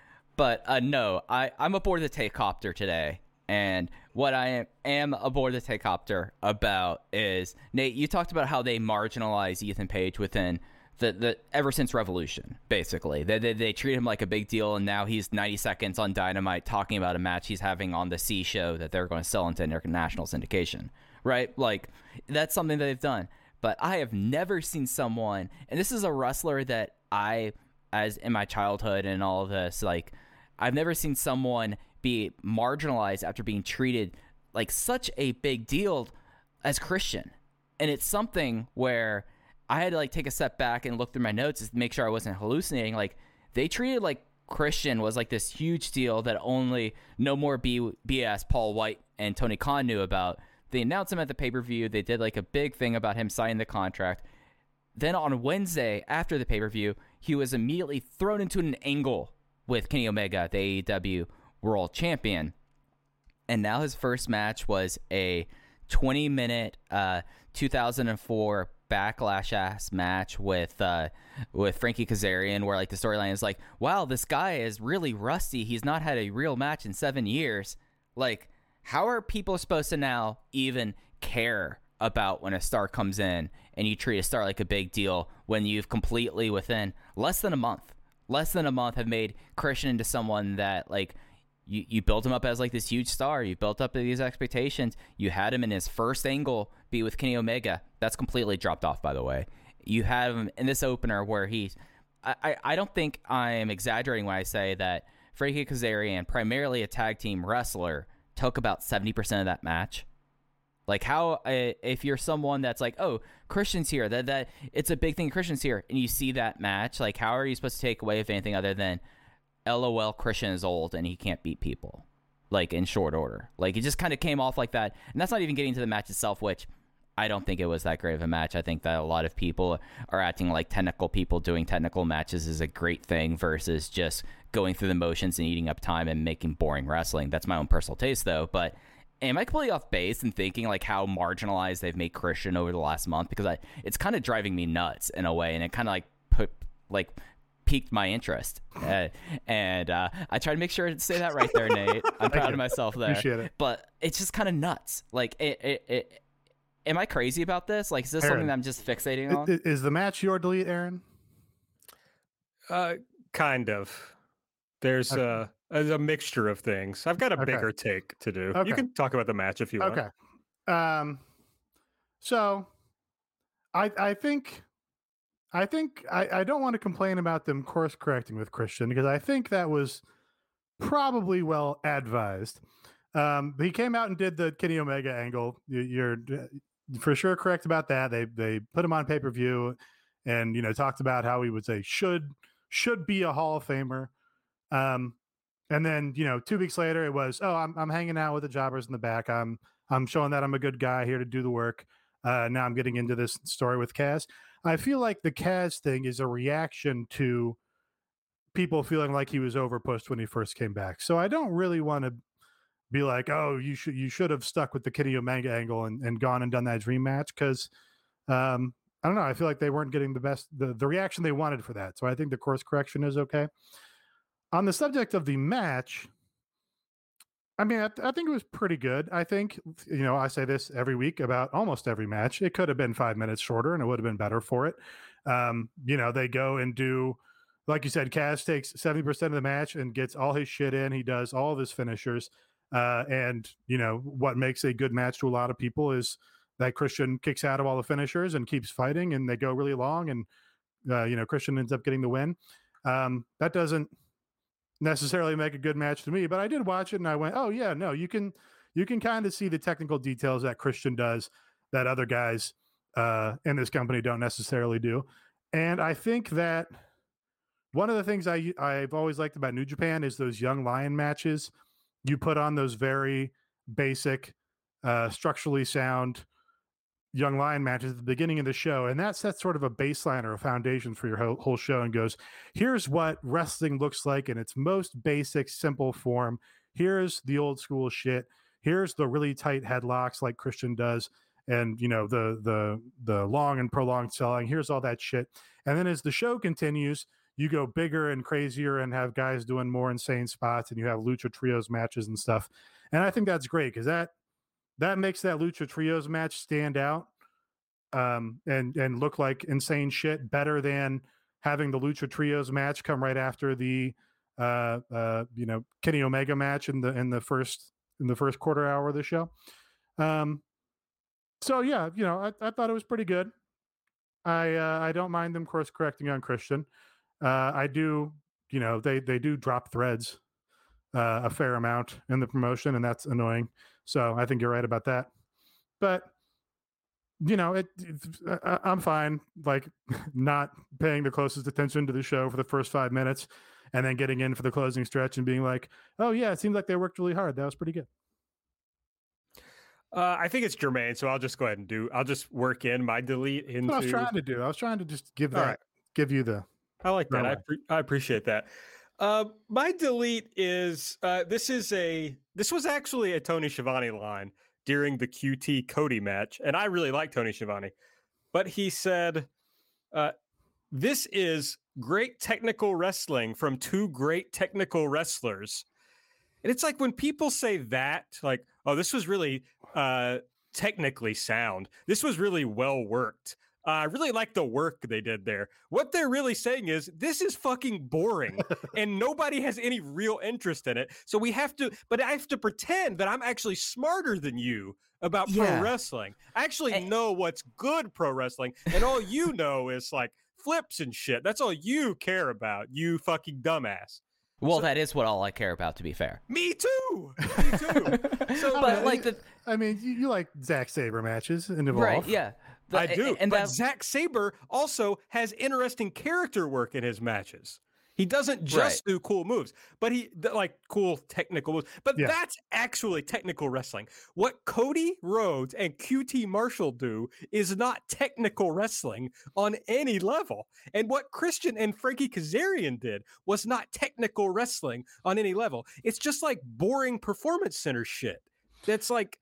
But uh, no, I, I'm aboard the Takecopter today. And what I am, am aboard the Takecopter about is, Nate, you talked about how they marginalize Ethan Page within the, the ever since Revolution, basically. They, they, they treat him like a big deal, and now he's ninety seconds on Dynamite talking about a match he's having on the C show that they're going to sell into international syndication, right? Like, that's something that they've done. But I have never seen someone, and this is a wrestler that I, as in my childhood and all of this, like, I've never seen someone be marginalized after being treated like such a big deal as Christian. And it's something where I had to like take a step back and look through my notes to make sure I wasn't hallucinating. Like, they treated like Christian was like this huge deal that only No More B- BS Paul White and Tony Khan knew about. They announced him at the pay-per-view. They did like a big thing about him signing the contract. Then on Wednesday after the pay-per-view, he was immediately thrown into an angle with Kenny Omega, the A E W World Champion. And now his first match was a twenty-minute uh, two thousand four Backlash-ass match with uh, with Frankie Kazarian, where like the storyline is like, wow, this guy is really rusty. He's not had a real match in seven years. Like, how are people supposed to now even care about when a star comes in and you treat a star like a big deal when you've completely, within less than a month, less than a month, have made Christian into someone that, like, you, you built him up as, like, this huge star. You built up these expectations. You had him in his first angle be with Kenny Omega. That's completely dropped off, by the way. You have him in this opener where he's... I, I, I don't think I'm exaggerating when I say that Frankie Kazarian, primarily a tag team wrestler, took about seventy percent of that match. Like, how, uh, if you're someone that's like, oh, Christian's here, that that it's a big thing, Christian's here, and you see that match, like, how are you supposed to take away, if anything, other than, LOL, Christian is old and he can't beat people, like, in short order? Like, it just kind of came off like that. And that's not even getting to the match itself, which I don't think it was that great of a match. I think that a lot of people are acting like technical people doing technical matches is a great thing versus just going through the motions and eating up time and making boring wrestling. That's my own personal taste, though. But am I completely off base in thinking like how marginalized they've made Christian over the last month? Because I, it's kind of driving me nuts in a way, and it kind of like put like piqued my interest. Uh, and uh, I tried to make sure to say that right there, Nate. I'm proud you. of myself there. Appreciate it. But it's just kind of nuts. Like, it, it, it, am I crazy about this? Like, is this something Aaron, that I'm just fixating I- on? i- Is the match your delete, Aaron? Uh, kind of. There's Okay. a, there's a mixture of things. I've got a Okay. bigger take to do. Okay. You can talk about the match if you want. Okay. Um. So, I I think, I think I I don't want to complain about them course correcting with Christian because I think that was probably well advised. Um, he came out and did the Kenny Omega angle. You, you're uh, for sure correct about that. They they put him on pay per view, and you know talked about how he would say should should be a Hall of Famer. Um, and then you know two weeks later it was oh I'm I'm hanging out with the jobbers in the back. I'm I'm showing that I'm a good guy here to do the work. Uh, now I'm getting into this story with Kaz. I feel like the Kaz thing is a reaction to people feeling like he was overpushed when he first came back. So I don't really want to be like, oh, you should you should have stuck with the Kenny Omega angle and, and gone and done that dream match because um, I don't know. I feel like they weren't getting the best the, the reaction they wanted for that. So I think the course correction is okay. On the subject of the match, I mean, I, I think it was pretty good. I think, you know, I say this every week about almost every match. It could have been five minutes shorter and it would have been better for it. Um, you know, they go and do, like you said, Kaz takes seventy percent of the match and gets all his shit in. He does all of his finishers. Uh, and, you know, what makes a good match to a lot of people is that Christian kicks out of all the finishers and keeps fighting, and they go really long. And, uh, you know, Christian ends up getting the win. Um, that doesn't necessarily make a good match to me, but I did watch it and I went, oh yeah, no, you can, you can kind of see the technical details that Christian does that other guys uh, in this company don't necessarily do. And I think that one of the things I, I've always liked about New Japan is those young lion matches. You put on those very basic, uh, structurally sound young lion matches at the beginning of the show, and that sets sort of a baseline or a foundation for your whole, whole show and goes, here's what wrestling looks like in its most basic, simple form. Here's the old school shit. Here's the really tight headlocks like Christian does, and you know the the the long and prolonged selling. Here's all that shit. And then as the show continues, you go bigger and crazier and have guys doing more insane spots, and you have Lucha Trios matches and stuff. And I think that's great because that that makes that Lucha Trios match stand out um, and and look like insane shit better than having the Lucha Trios match come right after the uh, uh, you know Kenny Omega match in the in the first in the first quarter hour of the show. Um, so yeah, you know, I, I thought it was pretty good. I uh, I don't mind them course correcting on Christian. Uh, I do, you know, they they do drop threads uh, a fair amount in the promotion, and that's annoying. So I think you're right about that. But you know, it, it I, I'm fine, like not paying the closest attention to the show for the first five minutes, and then getting in for the closing stretch and being like, oh yeah, it seems like they worked really hard. That was pretty good. Uh, I think it's germane, so I'll just go ahead and do. I'll just work in my delete into. What I was trying to do. I was trying to just give that, right. give you the. I like that. I, pre- I appreciate that. Uh, my delete is uh, this is a this was actually a Tony Schiavone line during the Q T Cody match, and I really like Tony Schiavone, but he said, uh, "This is great technical wrestling from two great technical wrestlers." And it's like when people say that, like, "Oh, this was really uh, technically sound. This was really well worked." I uh, really like the work they did there. What they're really saying is this is fucking boring and nobody has any real interest in it. So we have to, but I have to pretend that I'm actually smarter than you about yeah. pro wrestling. I actually and, know what's good pro wrestling, and all you know is like flips and shit. That's all you care about, you fucking dumbass. Well, so, that is what all I care about, to be fair. Me too. Me too. So, but like the, I mean, you, you like Zack Sabre matches in Evolve, right? Yeah. The, I do, and but that, Zack Sabre also has interesting character work in his matches. He doesn't just right. do cool moves, but he like cool technical moves. But yeah. that's actually technical wrestling. What Cody Rhodes and Q T Marshall do is not technical wrestling on any level. And what Christian and Frankie Kazarian did was not technical wrestling on any level. It's just like boring performance center shit. That's like,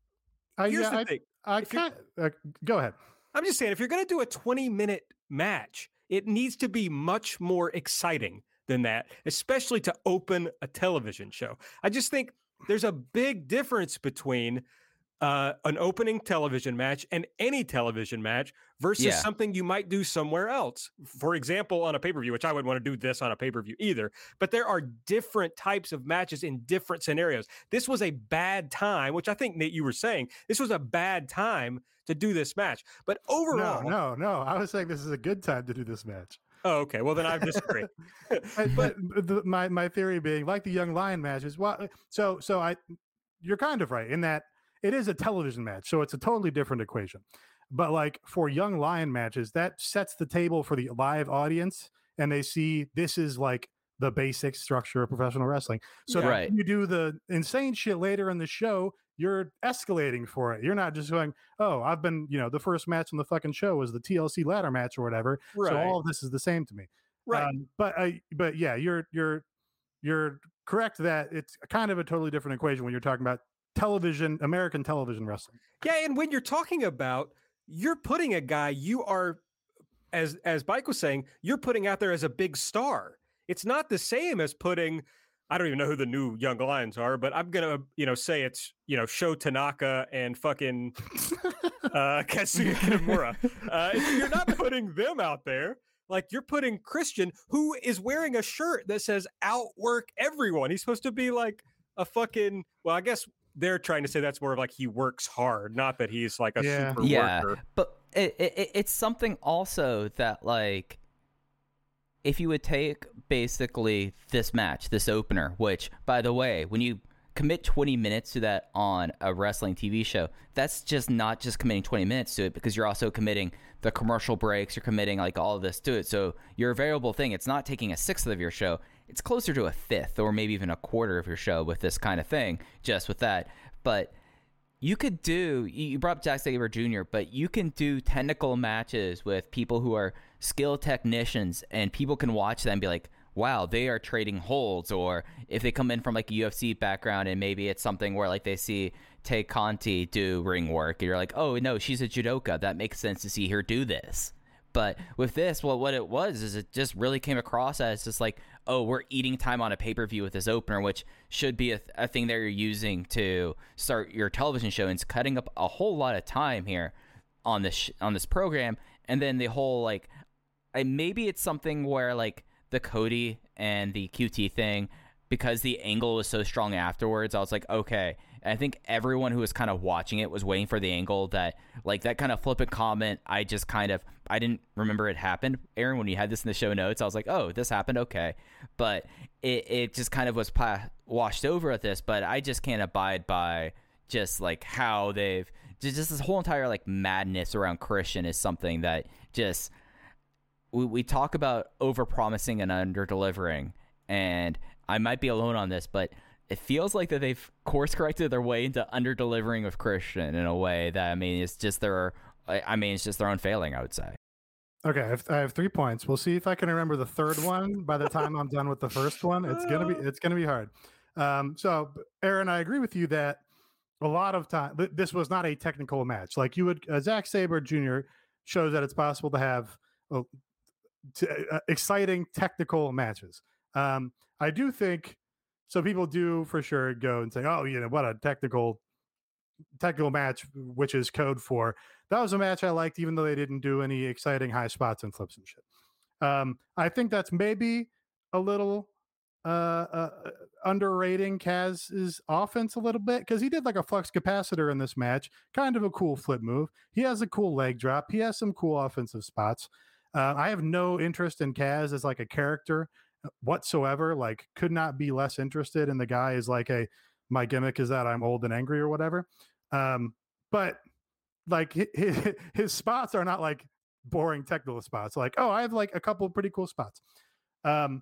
uh, here's yeah, the I, thing. I can't. Uh, go ahead. I'm just saying, if you're going to do a twenty minute match, it needs to be much more exciting than that, especially to open a television show. I just think there's a big difference between uh, an opening television match and any television match versus yeah. something you might do somewhere else. For example, on a pay-per-view, which I wouldn't want to do this on a pay-per-view either, but there are different types of matches in different scenarios. This was a bad time, which I think, Nate, you were saying, this was a bad time to do this match. But overall... No, no, no. I was saying this is a good time to do this match. Oh, okay. Well, then I disagree. But the, my, my theory being, like the Young Lion matches, well, so so I, you're kind of right in that it is a television match, so it's a totally different equation. But like for Young Lion matches, that sets the table for the live audience, and they see this is like the basic structure of professional wrestling. So yeah. right. when you do the insane shit later in the show, you're escalating for it. You're not just going, oh, I've been, you know, the first match on the fucking show was the T L C ladder match or whatever. Right. So all of this is the same to me. Right. Um, but I, but yeah, you're you're you're correct that it's kind of a totally different equation when you're talking about television, American television wrestling. Yeah, and when you're talking about, you're putting a guy you are, as as Mike was saying, you're putting out there as a big star. It's not the same as putting, I don't even know who the new Young Lions are, but I'm gonna, you know, say it's, you know, Sho Tanaka and fucking uh, Kazuya Kitamura. Uh, you're not putting them out there. Like, you're putting Christian, who is wearing a shirt that says "outwork everyone." He's supposed to be like a fucking. Well, I guess they're trying to say that's more of like he works hard, not that he's like a Yeah. super Yeah, worker. but it, it it's something also that, like, if you would take basically this match, this opener, which, by the way, when you commit twenty minutes to that on a wrestling T V show, that's just not just committing twenty minutes to it, because you're also committing the commercial breaks, you're committing like all of this to it. So your variable thing, it's not taking a sixth of your show, it's closer to a fifth or maybe even a quarter of your show with this kind of thing, just with that. But you could do, you brought up Zack Sabre Junior, but you can do technical matches with people who are skilled technicians, and people can watch them and be like, wow, they are trading holds. Or if they come in from like a U F C background and maybe it's something where like they see Tay Conti do ring work, and you're like, oh no, she's a judoka, that makes sense to see her do this. But with this, well, what it was is it just really came across as just like, oh, we're eating time on a pay-per-view with this opener, which should be a, th- a thing that you're using to start your television show, and it's cutting up a whole lot of time here on this sh- on this program. And then the whole like, I, maybe it's something where like the Cody and the Q T thing, because the angle was so strong afterwards, I was like, okay. And I think everyone who was kind of watching it was waiting for the angle that, like, that kind of flippant comment. I just kind of, I didn't remember it happened. Aaron, when you had this in the show notes, I was like, oh, this happened. Okay. But it, it just kind of was pa- washed over at this, but I just can't abide by just like how they've just, just this whole entire like madness around Christian is something that just, we, we talk about over promising and under delivering, and I might be alone on this, but it feels like that they've course corrected their way into under delivering with Christian in a way that, I mean, it's just their, I mean, it's just their own failing, I would say. Okay, I have, I have three points. We'll see if I can remember the third one by the time I'm done with the first one. It's gonna be it's gonna be hard. Um, so, Aaron, I agree with you that a lot of time this was not a technical match. Like you would, uh, Zack Sabre Junior shows that it's possible to have uh, t- uh, exciting technical matches. Um, I do think. So people do for sure go and say, oh, you know, what a technical technical match, which is code for that was a match I liked, even though they didn't do any exciting high spots and flips and shit. Um, I think that's maybe a little uh, uh, underrating Kaz's offense a little bit, because he did like a flux capacitor in this match, kind of a cool flip move. He has a cool leg drop. He has some cool offensive spots. Uh, I have no interest in Kaz as like a character whatsoever. Like, could not be less interested in the guy as like a, my gimmick is that I'm old and angry or whatever. Um, but like his, his spots are not like boring technical spots. Like, oh, I have like a couple of pretty cool spots. Um,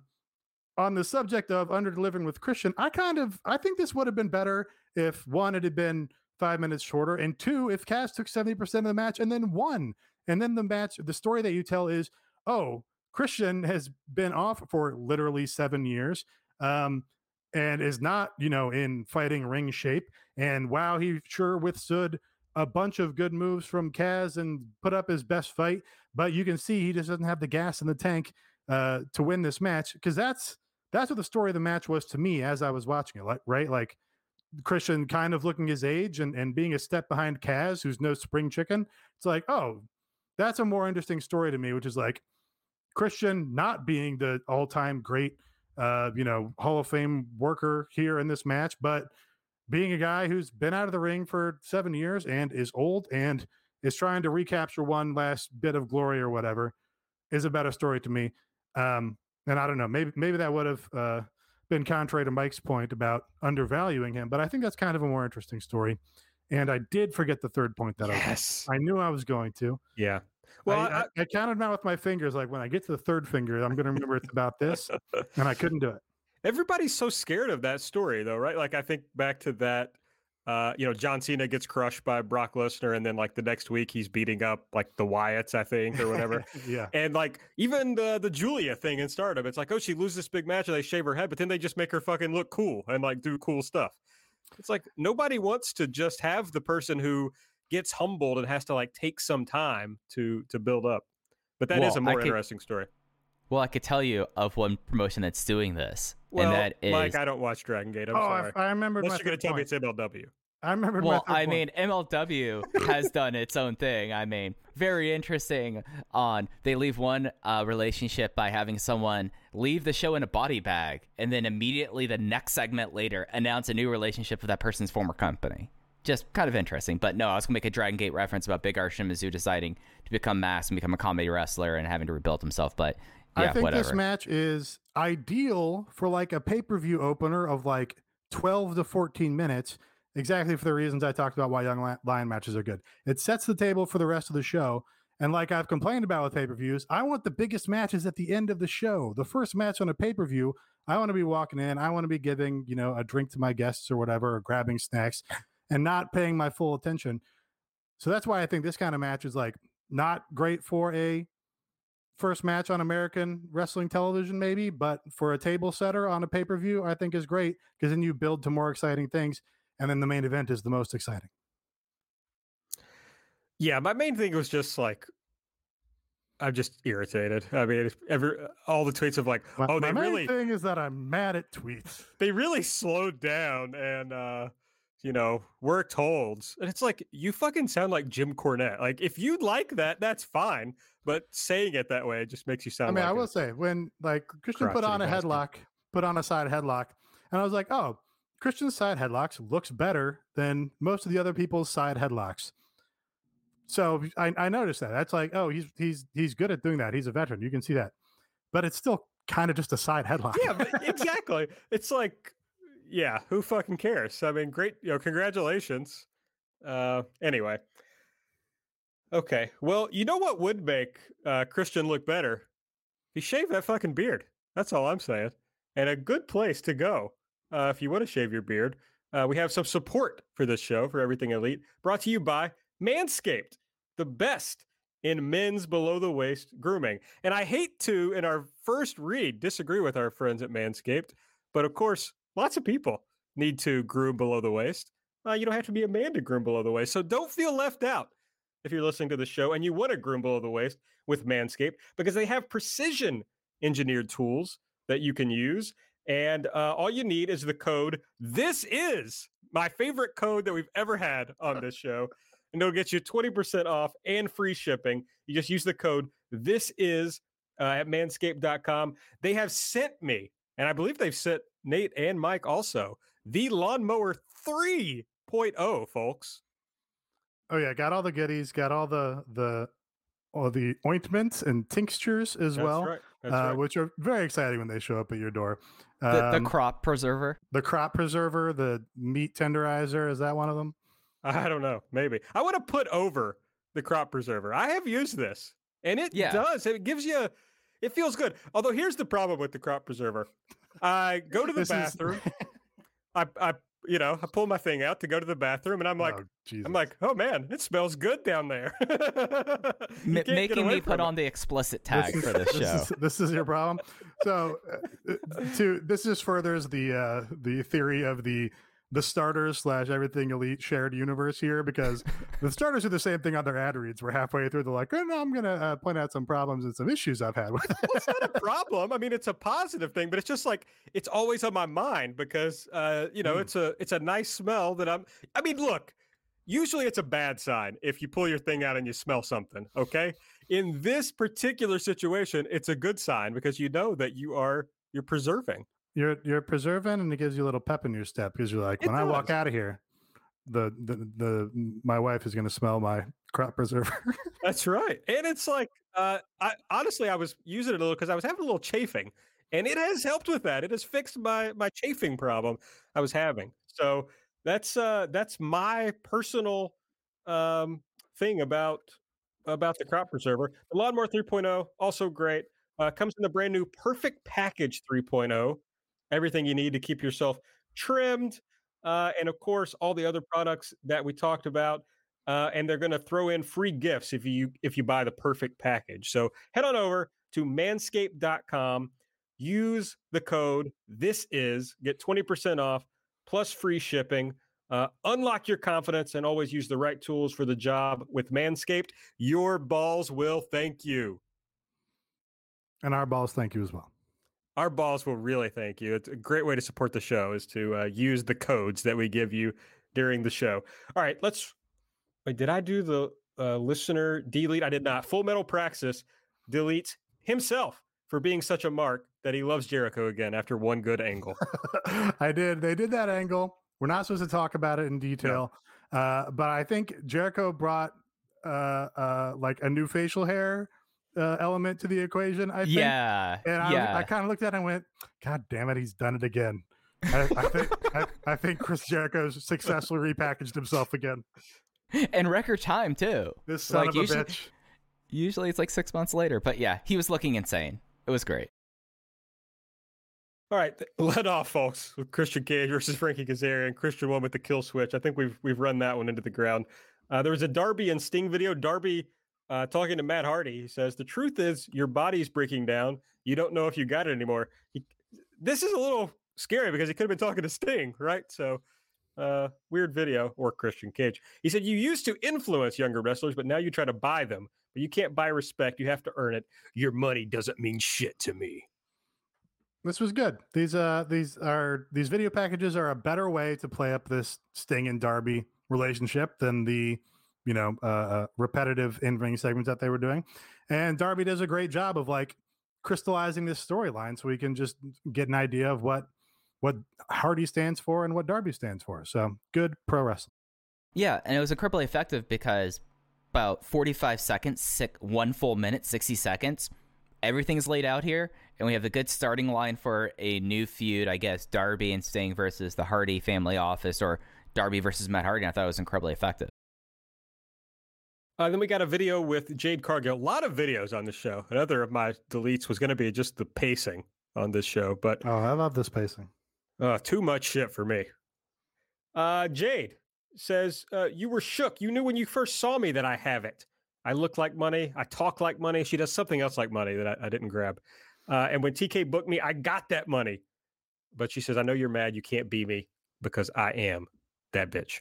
on the subject of under delivering with Christian, I kind of, I think this would have been better if one, it had been five minutes shorter, and two, if Kaz took seventy percent of the match and then won. And then the match, the story that you tell is, oh, Christian has been off for literally seven years um, and is not, you know, in fighting ring shape. And wow, he sure withstood a bunch of good moves from Kaz and put up his best fight. But you can see he just doesn't have the gas in the tank uh, to win this match, because that's that's what the story of the match was to me as I was watching it. Like, right, like Christian kind of looking his age and, and being a step behind Kaz, who's no spring chicken. It's like, oh, that's a more interesting story to me, which is like, Christian not being the all-time great, uh, you know, Hall of Fame worker here in this match, but being a guy who's been out of the ring for seven years and is old and is trying to recapture one last bit of glory or whatever is a better story to me. Um, and I don't know, maybe maybe that would have uh, been contrary to Mike's point about undervaluing him, but I think that's kind of a more interesting story. And I did forget the third point that yes. I, I knew I was going to. Yeah. Well, I, I, I, I counted now with my fingers. Like when I get to the third finger, I'm going to remember it's about this, and I couldn't do it. Everybody's so scared of that story, though, right? Like I think back to that. Uh, you know, John Cena gets crushed by Brock Lesnar, and then like the next week he's beating up like the Wyatts, I think, or whatever. Yeah. And like even the the Julia thing in Stardom, it's like, oh, she loses this big match and they shave her head, but then they just make her fucking look cool and like do cool stuff. It's like nobody wants to just have the person who gets humbled and has to like take some time to to build up. But that well, is a more could, interesting story. Well, I could tell you of one promotion that's doing this, Well, and that is. Mike, I don't watch Dragon Gate. I'm oh, sorry. I, I remember. Unless you're going to tell me it's M L W. I remember. Well, I mean, M L W has done its own thing. I mean, very interesting. On they leave one uh, relationship by having someone leave the show in a body bag, and then immediately the next segment later announce a new relationship with that person's former company. Just kind of interesting. But no, I was gonna make a Dragon Gate reference about Big R Shimizu deciding to become masked and become a comedy wrestler and having to rebuild himself. But yeah, I think whatever. this match is ideal for like a pay-per-view opener of like twelve to fourteen minutes, exactly for the reasons I talked about why Young Lion matches are good. It sets the table for the rest of the show. And like I've complained about with pay-per-views, I want the biggest matches at the end of the show. The first match on a pay-per-view, I want to be walking in, I want to be giving, you know, a drink to my guests or whatever, or grabbing snacks and not paying my full attention. So that's why I think this kind of match is like not great for a first match on American wrestling television, maybe, but for a table setter on a pay-per-view, I think is great because then you build to more exciting things. And then the main event is the most exciting. Yeah, my main thing was just like, I'm just irritated. I mean, every all the tweets of like, My, oh, my they main really, thing is that I'm mad at tweets. they really slowed down and, uh, you know, worked holds. And it's like, you fucking sound like Jim Cornette. Like, if you like that, that's fine. But saying it that way just makes you sound I mean, like I will a say when like Christian put on a crotchety headlock, put on a side headlock, and I was like, oh, Christian's side headlocks looks better than most of the other people's side headlocks. So I, I noticed that. That's like, oh, he's he's he's good at doing that. He's a veteran. You can see that. But it's still kind of just a side headlock. Yeah, but exactly. It's like, yeah, who fucking cares? I mean, great, you know, congratulations. Uh, anyway. Okay. Well, you know what would make uh, Christian look better? He shaved that fucking beard. That's all I'm saying. And a good place to go uh, if you want to shave your beard. Uh, we have some support for this show, for Everything Elite, brought to you by Manscaped, the best in men's below-the-waist grooming. And I hate to, in our first read, disagree with our friends at Manscaped, but of course, lots of people need to groom below the waist. Uh, you don't have to be a man to groom below the waist, so don't feel left out if you're listening to the show and you want to groom below the waist with Manscaped, because they have precision-engineered tools that you can use, and uh, all you need is the code. This is my favorite code that we've ever had on this show. And it'll get you twenty percent off and free shipping. You just use the code This Is uh, at manscaped dot com. They have sent me, and I believe they've sent Nate and Mike also, the Lawnmower three point oh, folks. Oh yeah, got all the goodies, got all the the all the ointments and tinctures as That's well, right. That's uh, right. which are very exciting when they show up at your door. The, Um, the crop preserver. the crop preserver, the meat tenderizer, is that one of them? I don't know. Maybe. I would have put over the crop preserver. I have used this, and it Yeah. does. It gives you, it feels good. Although here's the problem with the crop preserver. I go to the This is- bathroom. I, I, you know, I pull my thing out to go to the bathroom, and I'm like, Oh, Jesus. I'm like, oh man, it smells good down there. You M- can't get making away me from put it. on the explicit tag This is- for this show. This is, this is your problem. So, uh, to this just furthers the uh, the theory of the the starters slash Everything Elite shared universe here, because the starters do the same thing on their ad reads. We're halfway through, they're like, oh, no, I'm gonna uh, point out some problems and some issues I've had with it. Well, it's not a problem. I mean, it's a positive thing, but it's just like it's always on my mind because uh, you know, Mm. it's a it's a nice smell that I'm. I mean, look, usually it's a bad sign if you pull your thing out and you smell something. Okay, in this particular situation, it's a good sign because you know that you are you're preserving. You're you're preserving, and it gives you a little pep in your step because you're like, It when I walk does. out of here, the the, the my wife is gonna smell my crop preserver. That's right, and it's like, uh, I honestly I was using it a little because I was having a little chafing, and it has helped with that. It has fixed my my chafing problem I was having. So that's uh that's my personal um thing about about the crop preserver. The Lawnmower three point oh, also great. Uh, comes in the brand new Perfect Package three point oh. Everything you need to keep yourself trimmed, uh, and of course all the other products that we talked about. Uh, and they're going to throw in free gifts if you if you buy the Perfect Package. So head on over to manscaped dot com, use the code This Is, get twenty percent off plus free shipping. Uh, unlock your confidence and always use the right tools for the job with Manscaped. Your balls will thank you. And our balls thank you as well. Our balls will really thank you. It's a great way to support the show is to uh, use the codes that we give you during the show. All right, let's. Wait, did I do the uh, listener delete? I did not. Full Metal Praxis deletes himself for being such a mark that he loves Jericho again after one good angle. I did. They did that angle. We're not supposed to talk about it in detail, no. uh, but I think Jericho brought uh, uh, like a new facial hair uh, element to the equation. I think. Yeah, and I, yeah. I kind of looked at it and went, "God damn it, he's done it again." I, I think I, I think Chris Jericho's successfully repackaged himself again in record time too. This son like, of a usually, bitch. Usually it's like six months later, but yeah, he was looking insane. It was great. All right, let off, folks, with Christian Cage versus Frankie Kazarian. Christian won with the kill switch. I think we've we've run that one into the ground. Uh, there was a Darby and Sting video. Darby uh, talking to Matt Hardy. He says, "The truth is, your body's breaking down. You don't know if you got it anymore." He, this is a little scary because he could have been talking to Sting, right? So, uh, weird video. Or Christian Cage. He said, "You used to influence younger wrestlers, but now you try to buy them. But you can't buy respect. You have to earn it. Your money doesn't mean shit to me." This was good. These uh these are these video packages are a better way to play up this Sting and Darby relationship than the, you know, uh, uh repetitive in-ring segments that they were doing. And Darby does a great job of like crystallizing this storyline so we can just get an idea of what what Hardy stands for and what Darby stands for. So good pro wrestling. Yeah, and it was incredibly effective because about forty-five seconds, six, one full minute, sixty seconds, everything's laid out here. And we have a good starting line for a new feud, I guess, Darby and Sting versus the Hardy family office, or Darby versus Matt Hardy. And I thought it was incredibly effective. Uh, then we got a video with Jade Cargill. A lot of videos on the show. Another of my deletes was going to be just the pacing on this show. But oh, I love this pacing. Uh, too much shit for me. Uh, Jade says, uh, "You were shook. You knew when you first saw me that I have it. I look like money. I talk like money." She does something else like money that I, I didn't grab. Uh, and when T K booked me, I got that money. But she says, "I know you're mad. You can't be me because I am that bitch."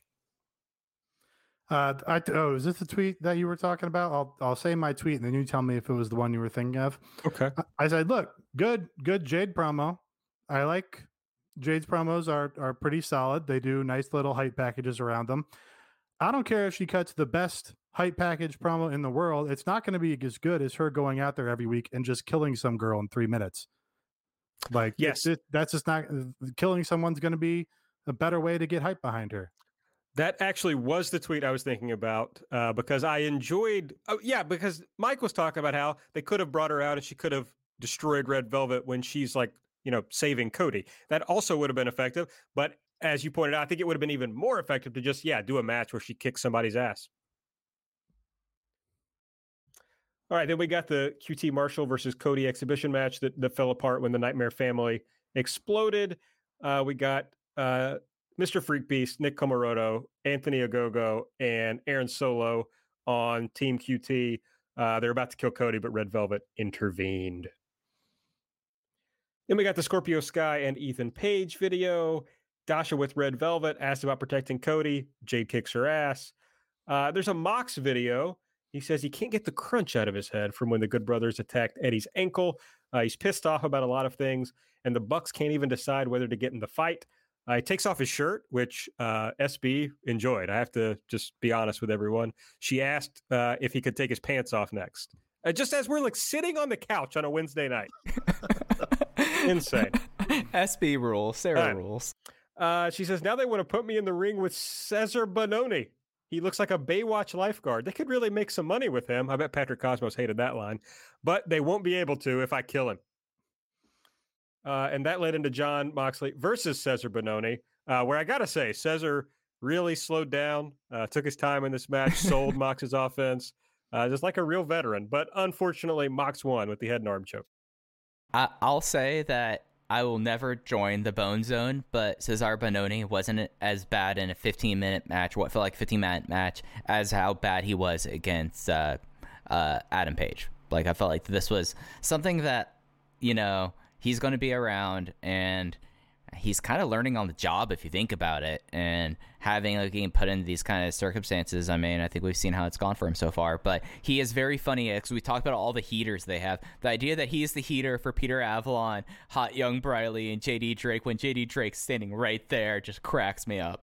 Uh, I, oh, is this the tweet that you were talking about? I'll I'll say my tweet and then you tell me if it was the one you were thinking of. Okay. I, I said, look, good, good Jade promo. I like Jade's promos are are pretty solid. They do nice little hype packages around them. I don't care if she cuts the best hype package promo in the world. It's not going to be as good as her going out there every week and just killing some girl in three minutes. Like, yes, it, that's just not killing someone's going to be a better way to get hype behind her. That actually was the tweet I was thinking about uh, because I enjoyed. Oh, yeah, because Mike was talking about how they could have brought her out and she could have destroyed Red Velvet when she's like, you know, saving Cody. That also would have been effective. But as you pointed out, I think it would have been even more effective to just, yeah, do a match where she kicks somebody's ass. All right, then we got the Q T Marshall versus Cody exhibition match that, that fell apart when the Nightmare Family exploded. Uh, we got uh, Mister Freak Beast, Nick Komoroto, Anthony Ogogo, and Aaron Solo on Team Q T. Uh, they're about to kill Cody, but Red Velvet intervened. Then we got the Scorpio Sky and Ethan Page video. Dasha with Red Velvet asked about protecting Cody. Jade kicks her ass. Uh, there's a Mox video. He says he can't get the crunch out of his head from when the Good Brothers attacked Eddie's ankle. Uh, he's pissed off about a lot of things, and the Bucks can't even decide whether to get in the fight. Uh, he takes off his shirt, which uh, S B enjoyed. I have to just be honest with everyone. She asked uh, if he could take his pants off next. Uh, just as we're like sitting on the couch on a Wednesday night. Insane. S B rules. Sarah right. rules. Uh, she says, now they want to put me in the ring with Cesar Bononi. He looks like a Baywatch lifeguard. They could really make some money with him. I bet Patrick Cosmos hated that line. But they won't be able to if I kill him. Uh, and that led into Jon Moxley versus Cesar Bononi, uh, where I got to say, Cesar really slowed down, uh, took his time in this match, sold Mox's offense, uh, just like a real veteran. But unfortunately, Mox won with the head and arm choke. I- I'll say that I will never join the Bone Zone, but Cesar Bononi wasn't as bad in a fifteen-minute match, what felt like a fifteen-minute match, as how bad he was against uh, uh, Adam Page. Like, I felt like this was something that, you know, he's going to be around, and he's kind of learning on the job if you think about it, and having like getting put in these kind of circumstances. I mean, I think we've seen how it's gone for him so far, but he is very funny because we talked about all the heaters they have. The idea that he's the heater for Peter Avalon, Hot Young Briley, and J D Drake when J D Drake's standing right there just cracks me up.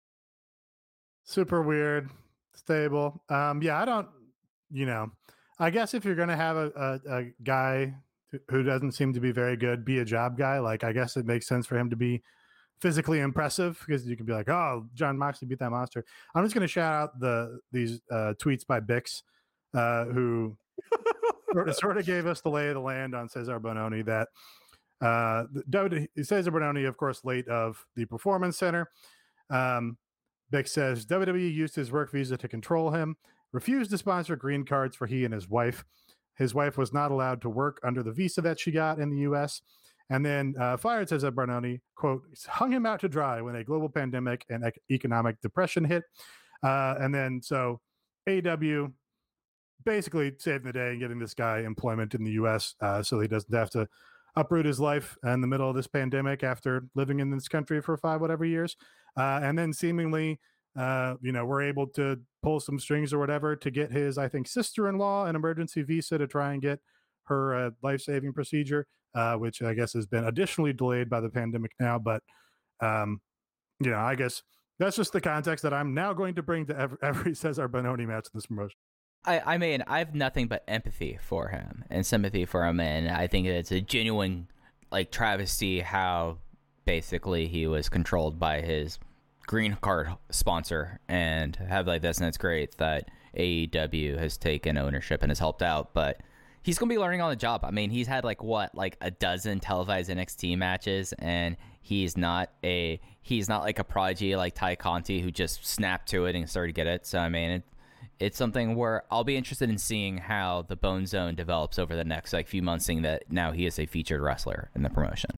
Super weird, stable. Um, yeah, I don't, you know, I guess if you're going to have a, a, a guy who doesn't seem to be very good be a job guy, like I guess it makes sense for him to be physically impressive, because you can be like, oh, Jon Moxley beat that monster. I'm just going to shout out the these uh, tweets by Bix, uh, who sort, of, sort of gave us the lay of the land on Cesar Bononi. That uh, the, Cesar Bononi, of course, late of the Performance Center. Um, Bix says W W E used his work visa to control him, refused to sponsor green cards for he and his wife. His wife was not allowed to work under the visa that she got in the U S, and then uh, fired Cesar Bononi, quote, hung him out to dry when a global pandemic and ec- economic depression hit. Uh, and then so A E W basically saving the day and getting this guy employment in the U S uh, so he doesn't have to uproot his life in the middle of this pandemic after living in this country for five whatever years. Uh, and then seemingly, uh, you know, we're able to pull some strings or whatever to get his, I think, sister-in-law an emergency visa to try and get her uh, life-saving procedure, uh, which I guess has been additionally delayed by the pandemic now. But, um, you know, I guess that's just the context that I'm now going to bring to every, every Cesar Bononi match in this promotion. I, I mean, I have nothing but empathy for him and sympathy for him, and I think it's a genuine, like, travesty how basically he was controlled by his green card sponsor and have like this, and it's great that A E W has taken ownership and has helped out, but he's gonna be learning on the job. I mean, he's had like what like a dozen televised N X T matches, and he's not a he's not like a prodigy like Ty Conti who just snapped to it and started to get it. So I mean, it, it's something where I'll be interested in seeing how the Bone Zone develops over the next like few months, seeing that now he is a featured wrestler in the promotion.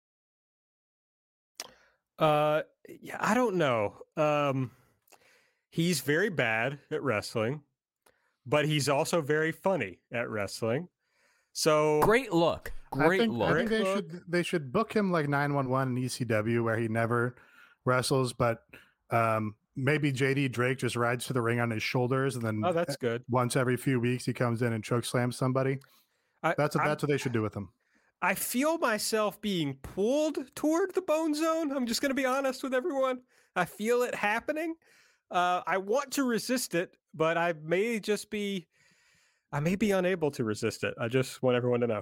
Uh, yeah, I don't know. Um, he's very bad at wrestling, but he's also very funny at wrestling. So great look, great I think, look. I think they look. should they should book him like nine one one in E C W where he never wrestles, but um, maybe J D Drake just rides to the ring on his shoulders, and then Oh, that's good. once every few weeks he comes in and choke slams somebody. I, That's what, I'm- that's what they should do with him. I feel myself being pulled toward the Bone Zone. I'm just going to be honest with everyone. I feel it happening. Uh, I want to resist it, but I may just be, I may be unable to resist it. I just want everyone to know.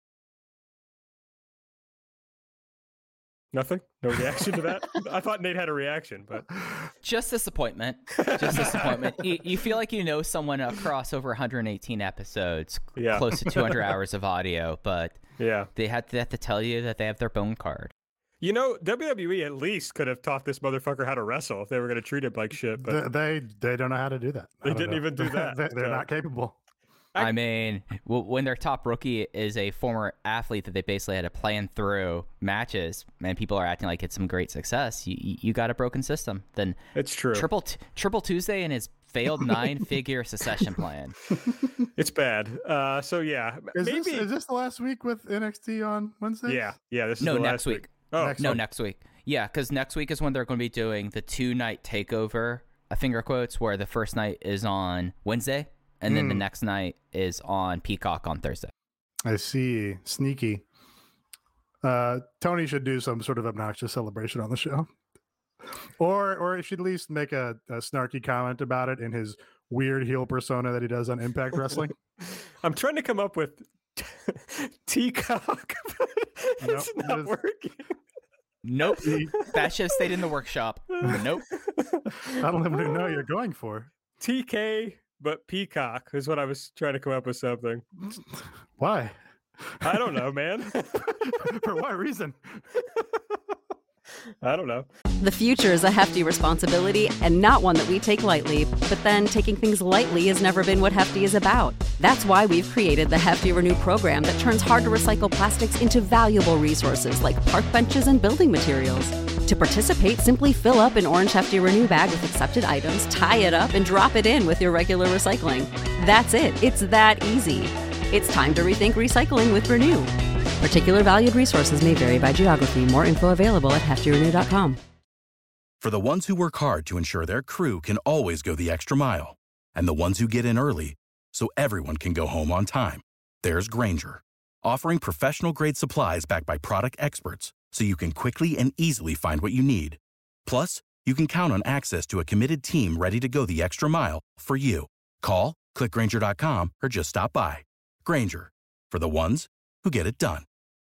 Nothing? No reaction to that? I thought Nate had a reaction, but Just disappointment. Just disappointment. You, you feel like you know someone across over one hundred eighteen episodes, Yeah. close to two hundred hours of audio, but yeah. they had to, have to tell you that they have their bone card. You know, W W E at least could have taught this motherfucker how to wrestle if they were going to treat him like shit, but they, they they don't know how to do that. They I don't didn't know. even do that. they, they're Yeah. not capable. I, I mean, w- when their top rookie is a former athlete that they basically had to plan through matches, and people are acting like it's some great success, you, you you got a broken system. Then it's true. Triple t- Triple Tuesday and his failed nine-figure secession plan. It's bad. Uh, so yeah, Is maybe. this is this the last week with N X T on Wednesday? yeah, yeah. This is No, the next last week. Oh, Next No, week. next week. Yeah, because next week is when they're going to be doing the two-night takeover, uh, finger quotes, where the first night is on Wednesday, and then the Mm. next night is on Peacock on Thursday. I see. Sneaky. Uh, Tony should do some sort of obnoxious celebration on the show, or or he should at least make a, a snarky comment about it in his weird heel persona that he does on Impact Wrestling. I'm trying to come up with T-cock, but it's Nope, not it is- working. Nope. That should have stayed in the workshop. Nope. I don't even know what you're going for. T K, but Peacock is what I was trying to come up with something. Why? I don't know, man. For what reason? I don't know. The future is a hefty responsibility and not one that we take lightly. But then taking things lightly has never been what Hefty is about. That's why we've created the Hefty Renew program that turns hard to recycle plastics into valuable resources like park benches and building materials. To participate, simply fill up an orange Hefty Renew bag with accepted items, tie it up, and drop it in with your regular recycling. That's it. It's that easy. It's time to rethink recycling with Renew. Particular valued resources may vary by geography. More info available at hefty renew dot com. For the ones who work hard to ensure their crew can always go the extra mile, and the ones who get in early so everyone can go home on time, there's Grainger, offering professional-grade supplies backed by product experts so you can quickly and easily find what you need. Plus, you can count on access to a committed team ready to go the extra mile for you. Call, click Grainger dot com, or just stop by. Grainger, for the ones who get it done.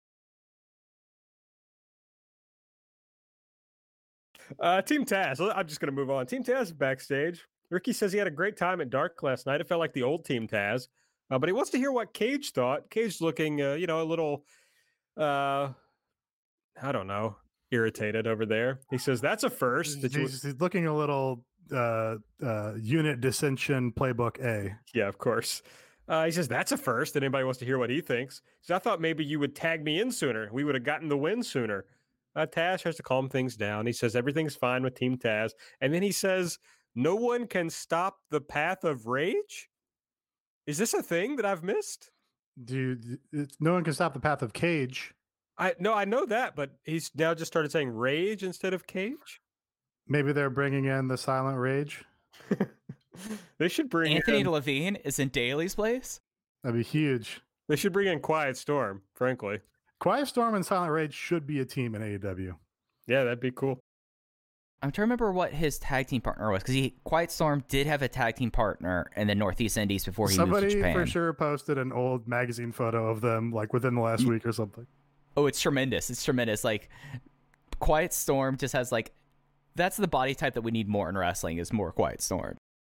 Uh, Team Taz. I'm just going to move on. Team Taz is backstage. Ricky says he had a great time at Dark last night. It felt like the old Team Taz, uh, but he wants to hear what Cage thought. Cage looking, uh, you know, a little, uh, I don't know, irritated over there. He says that's a first. That he's, you... he's looking a little uh, uh, unit dissension playbook A. Yeah, of course. Uh, he says that's a first. And anybody wants to hear what he thinks. So I thought maybe you would tag me in sooner. We would have gotten the win sooner. Uh, Taz tries to calm things down. He says everything's fine with Team Taz. And then he says, no one can stop the path of rage? Is this a thing that I've missed? Dude, it's, no one can stop the path of Cage. I No, I know that, but he's now just started saying rage instead of Cage? Maybe they're bringing in the silent rage. They should bring Anthony in... Levine is in Daly's place? That'd be huge. They should bring in Quiet Storm, frankly. Quiet Storm and Silent Rage should be a team in A E W. Yeah, that'd be cool. I'm trying to remember what his tag team partner was, because he Quiet Storm did have a tag team partner in the Northeast Indies before he Somebody moved to Japan. for sure posted an old magazine photo of them, like within the last week or something. Oh, it's tremendous. It's tremendous. Like, Quiet Storm just has, like, that's the body type that we need more in wrestling, is more Quiet Storm.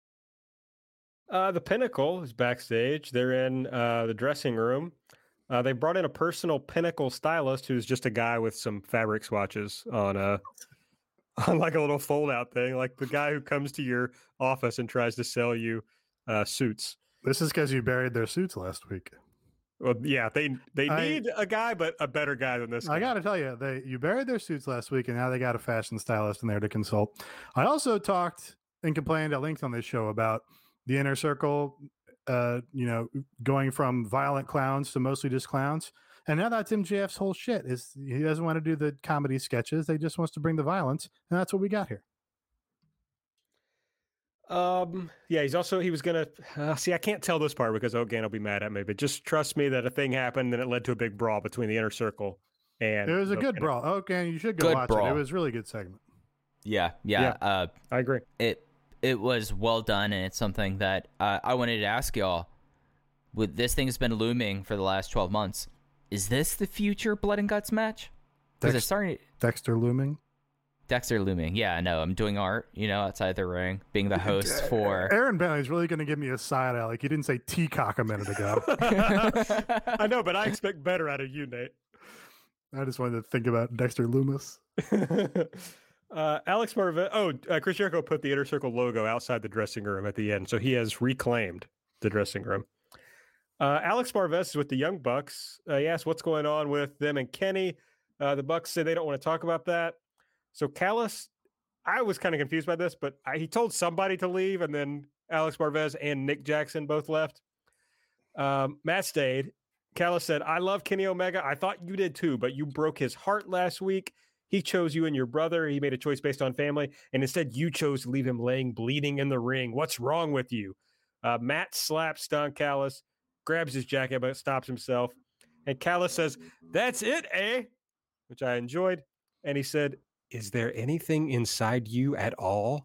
Uh, the Pinnacle is backstage. They're in uh, the dressing room. Uh, they brought in a personal Pinnacle stylist who's just a guy with some fabric swatches on a on like a little fold-out thing, like the guy who comes to your office and tries to sell you uh, suits. This is because you buried their suits last week. Well, yeah, they they I, need a guy, but a better guy than this guy. I got to tell you, they you buried their suits last week, and now they got a fashion stylist in there to consult. I also talked and complained at length on this show about the Inner Circle, uh, you know, going from violent clowns to mostly just clowns. And now that's M J F's whole shit. Is he doesn't want to do the comedy sketches. They just wants to bring the violence. And that's what we got here. Um, yeah, he's also, he was going to, uh, see, I can't tell this part because O'Gan will be mad at me, but just trust me that a thing happened and it led to a big brawl between the Inner Circle and. It was a good Pinnacle. brawl. Okay, you should go Good watch brawl. it. It was a really good segment. Yeah, yeah. Yeah. Uh, I agree. it it was well done, and it's something that uh, I wanted to ask y'all. With this thing has been looming for the last twelve months. Is this the future Blood and Guts match? Because Dex- it's starting. Dexter looming. Dexter looming. Yeah, I know. I'm doing art, you know, outside the ring, being the host for. Aaron Bentley's really going to give me a side eye. Like he didn't say teacock a minute ago. I know, but I expect better out of you, Nate. I just wanted to think about Dexter Loomis. uh, Alex Marvez. Oh, uh, Chris Jericho put the Inner Circle logo outside the dressing room at the end, so he has reclaimed the dressing room. Uh, Alex Marvez is with the Young Bucks. Uh, he asked what's going on with them and Kenny. Uh, the Bucks say they don't want to talk about that. So Callis, I was kind of confused by this, but I, he told somebody to leave, and then Alex Marvez and Nick Jackson both left. Um, Matt stayed. Callis said, I love Kenny Omega. I thought you did too, but you broke his heart last week. He chose you and your brother. He made a choice based on family, and instead you chose to leave him laying bleeding in the ring. What's wrong with you? Uh, Matt slaps Don Callis, grabs his jacket, but stops himself. And Callis says, that's it, eh? Which I enjoyed. And he said, is there anything inside you at all?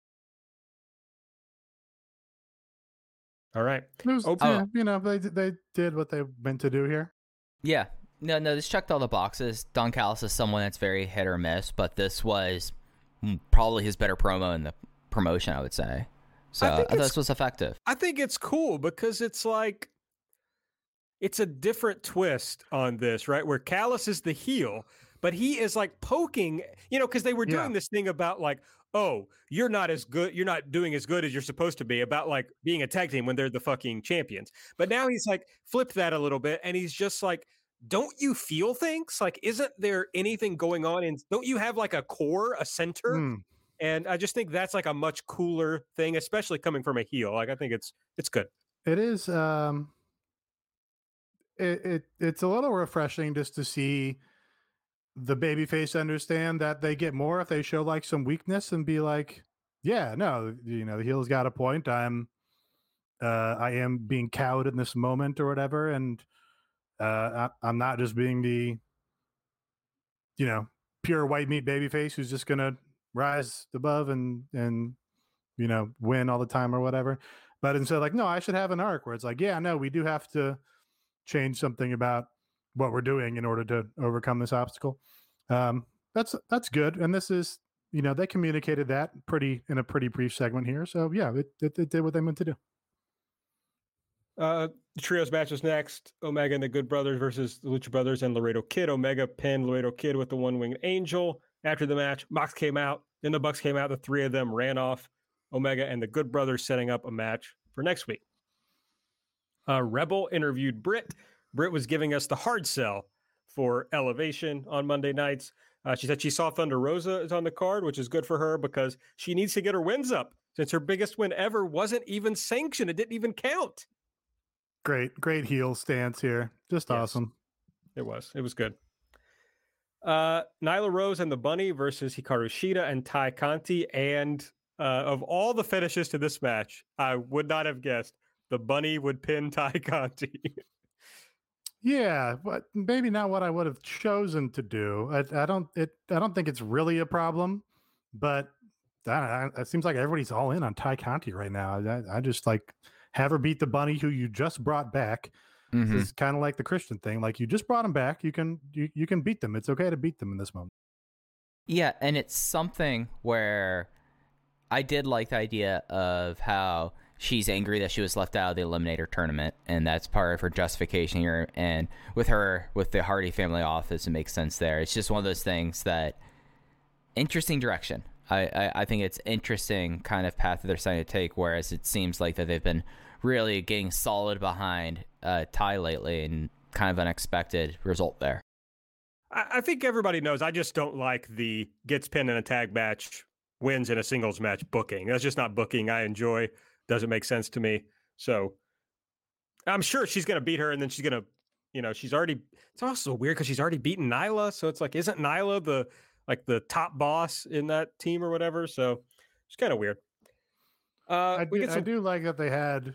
All right. It was, Oh, yeah, you know, they they did what they meant to do here. Yeah. No, no, this checked all the boxes. Don Callis is someone that's very hit or miss, but this was probably his better promo in the promotion, I would say. So I, I thought this was effective. I think it's cool because it's like, it's a different twist on this, right? Where Callis is the heel, but he is like poking, you know, because they were doing Yeah. this thing about like, oh, you're not as good, you're not doing as good as you're supposed to be, about like being a tag team when they're the fucking champions. But now he's like flipped that a little bit, and he's just like, don't you feel things? Like, isn't there anything going on? And don't you have like a core, a center? Mm. And I just think that's like a much cooler thing, especially coming from a heel. Like, I think it's it's good. It is. Um, it, it it's a little refreshing just to see the babyface understand that they get more if they show like some weakness and be like, yeah, no, you know, the heel's got a point. I'm, uh, I am being cowed in this moment or whatever, and uh, I, I'm not just being the, you know, pure white meat babyface who's just gonna rise above and and you know win all the time or whatever. But instead, like, no, I should have an arc where it's like, yeah, no, we do have to change something about what we're doing in order to overcome this obstacle. Um, that's that's good, and this is, you know, they communicated that pretty in a pretty brief segment here. So yeah, it it, it did what they meant to do. Uh, the trios match was next. Omega and the Good Brothers versus the Lucha Brothers and Laredo Kid. Omega pinned Laredo Kid with the one-winged angel. After the match, Mox came out. Then the Bucks came out. The three of them ran off. Omega and the Good Brothers setting up a match for next week. Uh, Rebel interviewed Britt. Britt was giving us the hard sell for Elevation on Monday nights. Uh, she said she saw Thunder Rosa is on the card, which is good for her because she needs to get her wins up since her biggest win ever wasn't even sanctioned. It didn't even count. Great, great heel stance here. Just yes. Awesome. It was. It was good. Uh, Nyla Rose and the Bunny versus Hikaru Shida and Ty Conti. And uh, of all the finishes to this match, I would not have guessed the Bunny would pin Ty Conti. Yeah, but maybe not what I would have chosen to do. I, I don't. It. I don't think it's really a problem, but I, I, it seems like everybody's all in on Ty Conti right now. I, I just like have her beat the Bunny, who you just brought back. Mm-hmm. This is kind of like the Christian thing. Like, you just brought them back. You can you, you can beat them. It's okay to beat them in this moment. Yeah, and it's something where I did like the idea of how she's angry that she was left out of the Eliminator tournament, and that's part of her justification here. And with her, with the Hardy family office, it makes sense there. It's just one of those things that, interesting direction. I, I, I think it's interesting kind of path that they're starting to take, whereas it seems like that they've been really getting solid behind uh, Ty lately, and kind of unexpected result there. I, I think everybody knows I just don't like the gets pinned in a tag match, wins in a singles match booking. That's just not booking I enjoy. Doesn't make sense to me. So I'm sure she's going to beat her, and then she's going to, you know, she's already, it's also weird because she's already beaten Nyla. So it's like, isn't Nyla the, like the top boss in that team or whatever? So it's kind of weird. Uh, I, do, some... I do like that they had,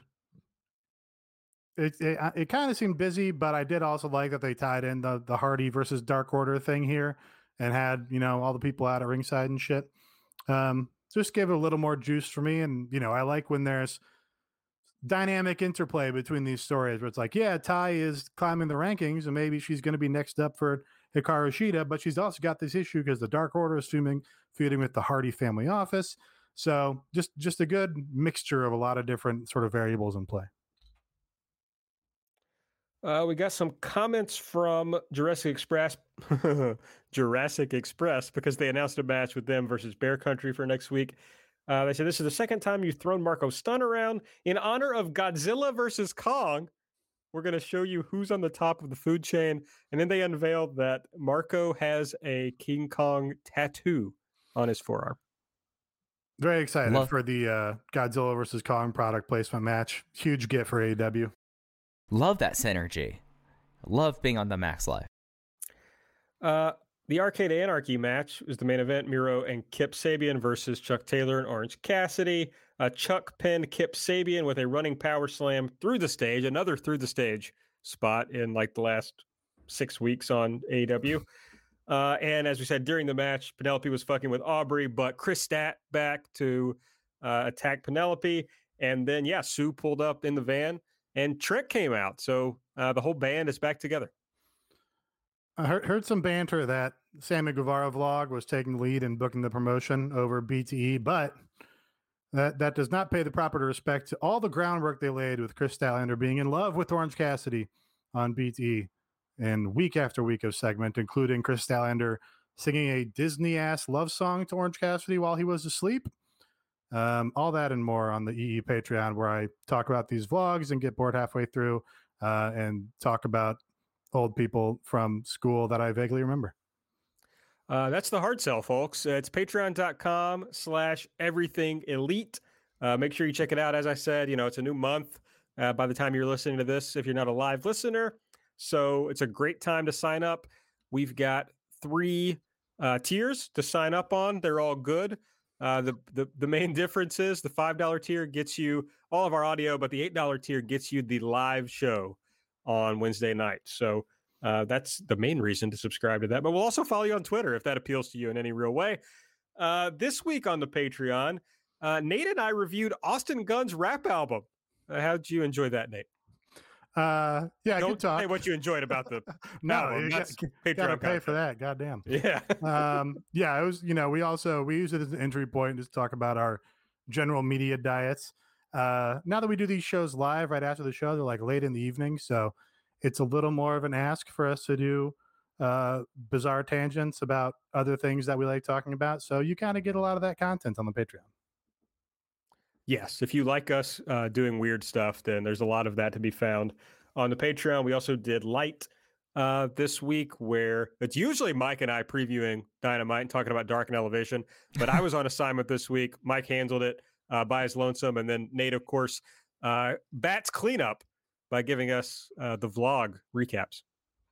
it, it, it kind of seemed busy, but I did also like that they tied in the, the Hardy versus Dark Order thing here and had, you know, all the people out at ringside and shit. Um, Just give it a little more juice for me. And, you know, I like when there's dynamic interplay between these stories where it's like, yeah, Ty is climbing the rankings and maybe she's going to be next up for Hikaru Shida, but she's also got this issue because the Dark Order is assuming feuding with the Hardy family office. So just, just a good mixture of a lot of different sort of variables in play. Uh, we got some comments from Jurassic Express, Jurassic Express, because they announced a match with them versus Bear Country for next week. Uh, they said, this is the second time you've thrown Marco Stunt around. In honor of Godzilla versus Kong, we're going to show you who's on the top of the food chain. And then they unveiled that Marco has a King Kong tattoo on his forearm. Very excited Love- for the uh, Godzilla versus Kong product placement match. Huge get for A E W. Love that synergy. Love being on the Max Live. Uh, the Arcade Anarchy match was the main event. Miro and Kip Sabian versus Chuck Taylor and Orange Cassidy. Uh, Chuck pinned Kip Sabian with a running power slam through the stage, another through the stage spot in like the last six weeks on A E W. Uh, and as we said during the match, Penelope was fucking with Aubrey, but Chris Stat back to uh, attack Penelope. And then, yeah, Sue pulled up in the van. And Trick came out, so uh, the whole band is back together. I heard, heard some banter that Sammy Guevara vlog was taking the lead in booking the promotion over B T E, but that, that does not pay the proper respect to all the groundwork they laid with Chris Statlander being in love with Orange Cassidy on B T E, and week after week of segment, including Chris Statlander singing a Disney-ass love song to Orange Cassidy while he was asleep. Um, all that and more on the E E Patreon, where I talk about these vlogs and get bored halfway through uh, and talk about old people from school that I vaguely remember. Uh, that's the hard sell, folks. It's patreon.com slash everything elite. Uh, make sure you check it out. As I said, you know, it's a new month uh, by the time you're listening to this, if you're not a live listener. So it's a great time to sign up. We've got three uh, tiers to sign up on. They're all good. Uh, the, the the main difference is the five dollar tier gets you all of our audio, but the eight dollar tier gets you the live show on Wednesday night. So uh, that's the main reason to subscribe to that. But we'll also follow you on Twitter if that appeals to you in any real way. Uh, this week on the Patreon, uh, Nate and I reviewed Austin Gunn's rap album. Uh, how did you enjoy that, Nate? Uh, yeah, Don't good talk. say what you enjoyed about the no, album. you That's got, Patreon gotta pay content. for that. Goddamn. Yeah. um, yeah, it was. You know, we also we use it as an entry point to talk about our general media diets. Uh, now that we do these shows live right after the show, they're like late in the evening, so it's a little more of an ask for us to do uh, bizarre tangents about other things that we like talking about. So you kind of get a lot of that content on the Patreon. Yes, if you like us uh, doing weird stuff, then there's a lot of that to be found on the Patreon. We also did Light uh, this week, where it's usually Mike and I previewing Dynamite and talking about Dark and Elevation, but I was on assignment this week. Mike handled it uh, by his lonesome, and then Nate, of course, uh, bats cleanup by giving us uh, the vlog recaps.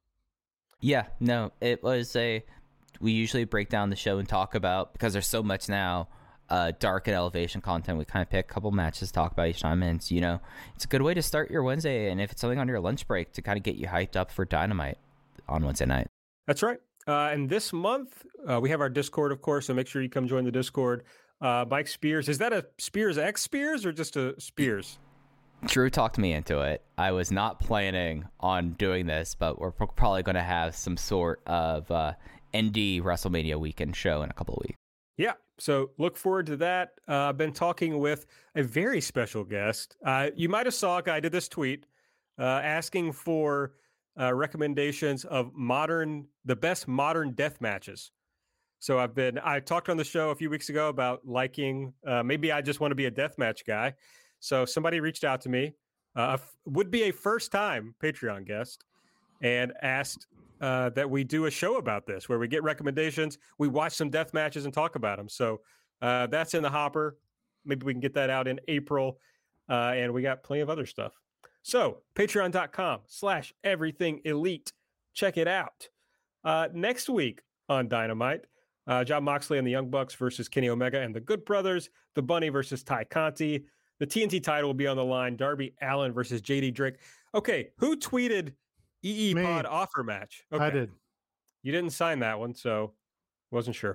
Yeah, no, it was a. We usually break down the show and talk about, because there's so much now. Uh, Dark and Elevation content. We kind of pick a couple matches to talk about each time, and you know, it's a good way to start your Wednesday, and if it's something on your lunch break, to kind of get you hyped up for Dynamite on Wednesday night. That's right. Uh, and this month uh, we have our Discord, of course, so make sure you come join the Discord. Uh, Mike Spears, is that a Spears X Spears or just a Spears? Drew talked me into it. I was not planning on doing this, but we're pro- probably going to have some sort of uh, N D WrestleMania weekend show in a couple of weeks. Yeah, so look forward to that. Uh, I've been talking with a very special guest. Uh, you might have saw, I did this tweet uh, asking for uh, recommendations of modern, the best modern death matches. So I've been, I talked on the show a few weeks ago about liking, uh, maybe I just want to be a death match guy. So somebody reached out to me, uh, would be a first time Patreon guest, and asked Uh, that we do a show about this where we get recommendations, we watch some death matches and talk about them. So uh, that's in the hopper. Maybe we can get that out in April. Uh, and we got plenty of other stuff. So patreon.com slash everything elite. Check it out. Uh, next week on Dynamite, uh, Jon Moxley and the Young Bucks versus Kenny Omega and the Good Brothers. The Bunny versus Ty Conti. The T N T title will be on the line. Darby Allin versus J D Drake. Okay, who tweeted E E Me. Pod offer match? Okay. I did. You didn't sign that one, so wasn't sure.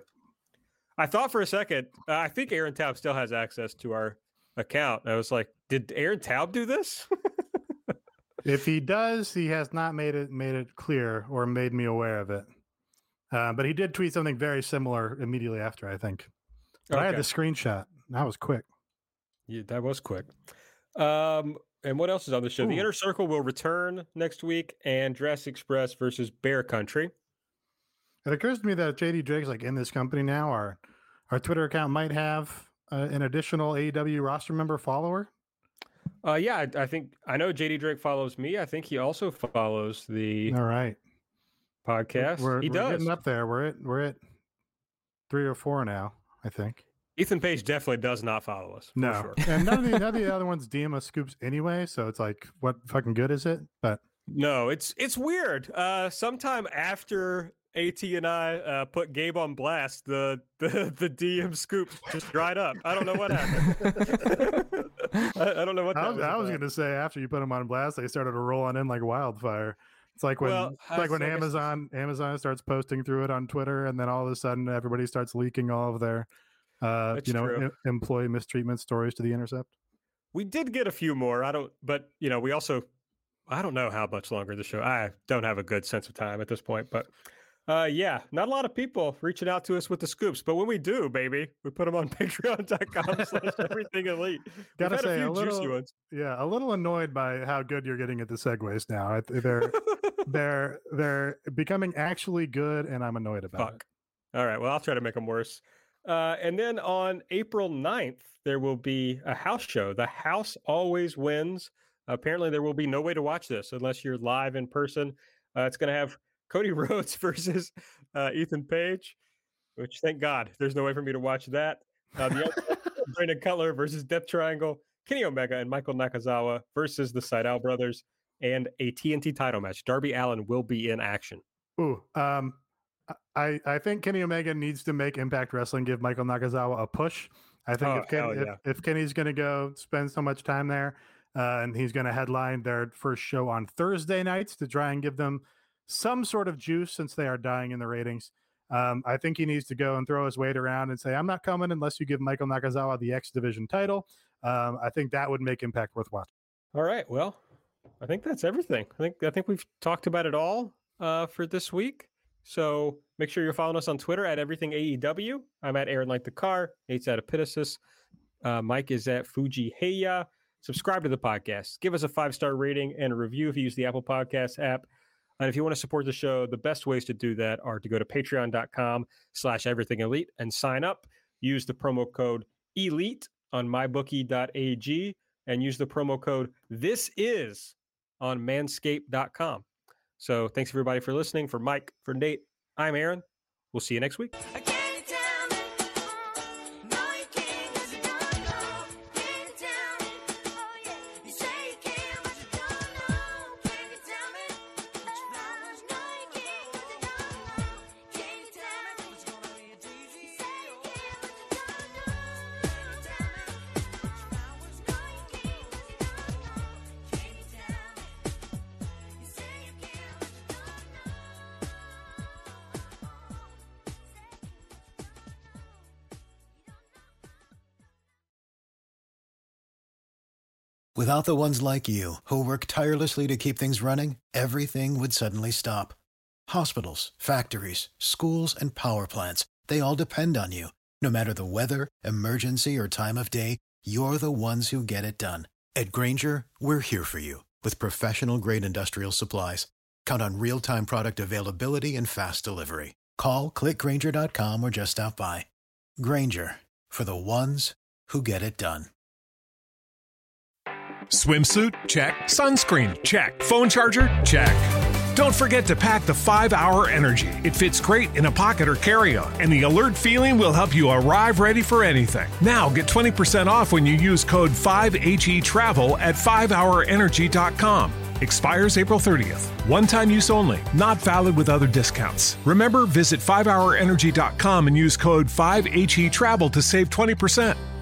I thought for a second, uh, I think Aaron Taub still has access to our account. I was like, did Aaron Taub do this? If he does, he has not made it made it clear or made me aware of it. Uh, but he did tweet something very similar immediately after, I think. But I had Okay. the screenshot. That was quick. Yeah, that was quick. Um, and what else is on the show? The Ooh. Inner Circle will return next week, and Jurassic Express versus Bear Country. It occurs to me that if J D Drake's like in this company now, our our Twitter account might have uh, an additional A E W roster member follower. Uh, yeah, I, I think I know J D Drake follows me. I think he also follows the All right, podcast. We're, he we're does. getting up there. We're at we're at three or four now, I think. Ethan Page definitely does not follow us. For No, sure. and none of the none of the other ones D M us scoops anyway. So it's like, what fucking good is it? But No, it's it's weird. Uh, sometime after AT and I uh, put Gabe on blast, the the, the D M scoop just dried up. I don't know what happened. I, I don't know what that I was, was I was about. gonna say after you put them on blast, they started to roll on in like wildfire. It's like when Well, it's like when I guess- Amazon Amazon starts posting through it on Twitter, and then all of a sudden everybody starts leaking all of their uh, That's you know true. em- employee mistreatment stories to the Intercept. We did get a few more. I don't, but you know, we also, I don't know how much longer the show. I don't have a good sense of time at this point, but uh, yeah, not a lot of people reaching out to us with the scoops. But when we do, baby, we put them on Patreon.com slash everything elite. We've Gotta had say, a few a little- juicy ones. Yeah, a little annoyed by how good you're getting at the segues now. I- They're they're they're becoming actually good, and I'm annoyed about Fuck. All right. Well, I'll try to make them worse. Uh, and then on April ninth, there will be a house show. The house always wins. Apparently, there will be no way to watch this unless you're live in person. Uh, it's going to have Cody Rhodes versus uh, Ethan Page, which thank God there's no way for me to watch that. Uh, the other, Brandon Cutler versus Death Triangle, Kenny Omega and Michael Nakazawa versus the Sydal brothers. and a T N T title match. Darby Allin will be in action. Ooh, um, I, I think Kenny Omega needs to make Impact Wrestling give Michael Nakazawa a push. I think Oh, if, Ken, hell if, yeah. if Kenny's going to go spend so much time there, uh, and he's going to headline their first show on Thursday nights to try and give them some sort of juice since they are dying in the ratings. Um, I think he needs to go and throw his weight around and say, I'm not coming unless you give Michael Nakazawa the X Division title. Um, I think that would make Impact worth watching. All right. Well, I think that's everything. I think I think we've talked about it all uh, for this week. So make sure you're following us on Twitter at Everything A E W. I'm at Aaron Like the Car. Nate's at Epitasis. Uh, Mike is at Fuji Heya. Subscribe to the podcast. Give us a five-star rating and a review if you use the Apple Podcasts app. And if you want to support the show, the best ways to do that are to go to patreon.com slash everything elite and sign up. Use the promo code ELITE on my bookie dot a g and use the promo code This Is on manscaped dot com. So thanks everybody for listening. For Mike, for Nate, I'm Aaron. We'll see you next week. Without the ones like you, who work tirelessly to keep things running, everything would suddenly stop. Hospitals, factories, schools, and power plants, they all depend on you. No matter the weather, emergency, or time of day, you're the ones who get it done. At Grainger, we're here for you with professional-grade industrial supplies. Count on real-time product availability and fast delivery. Call, click grainger dot com, or just stop by. Grainger, for the ones who get it done. Swimsuit? Check. Sunscreen? Check. Phone charger? Check. Don't forget to pack the five hour Energy. It fits great in a pocket or carry-on, and the alert feeling will help you arrive ready for anything. Now get twenty percent off when you use code five H E travel at five hour energy dot com. Expires April thirtieth. One-time use only. Not valid with other discounts. Remember, visit five hour energy dot com and use code five H E travel to save twenty percent.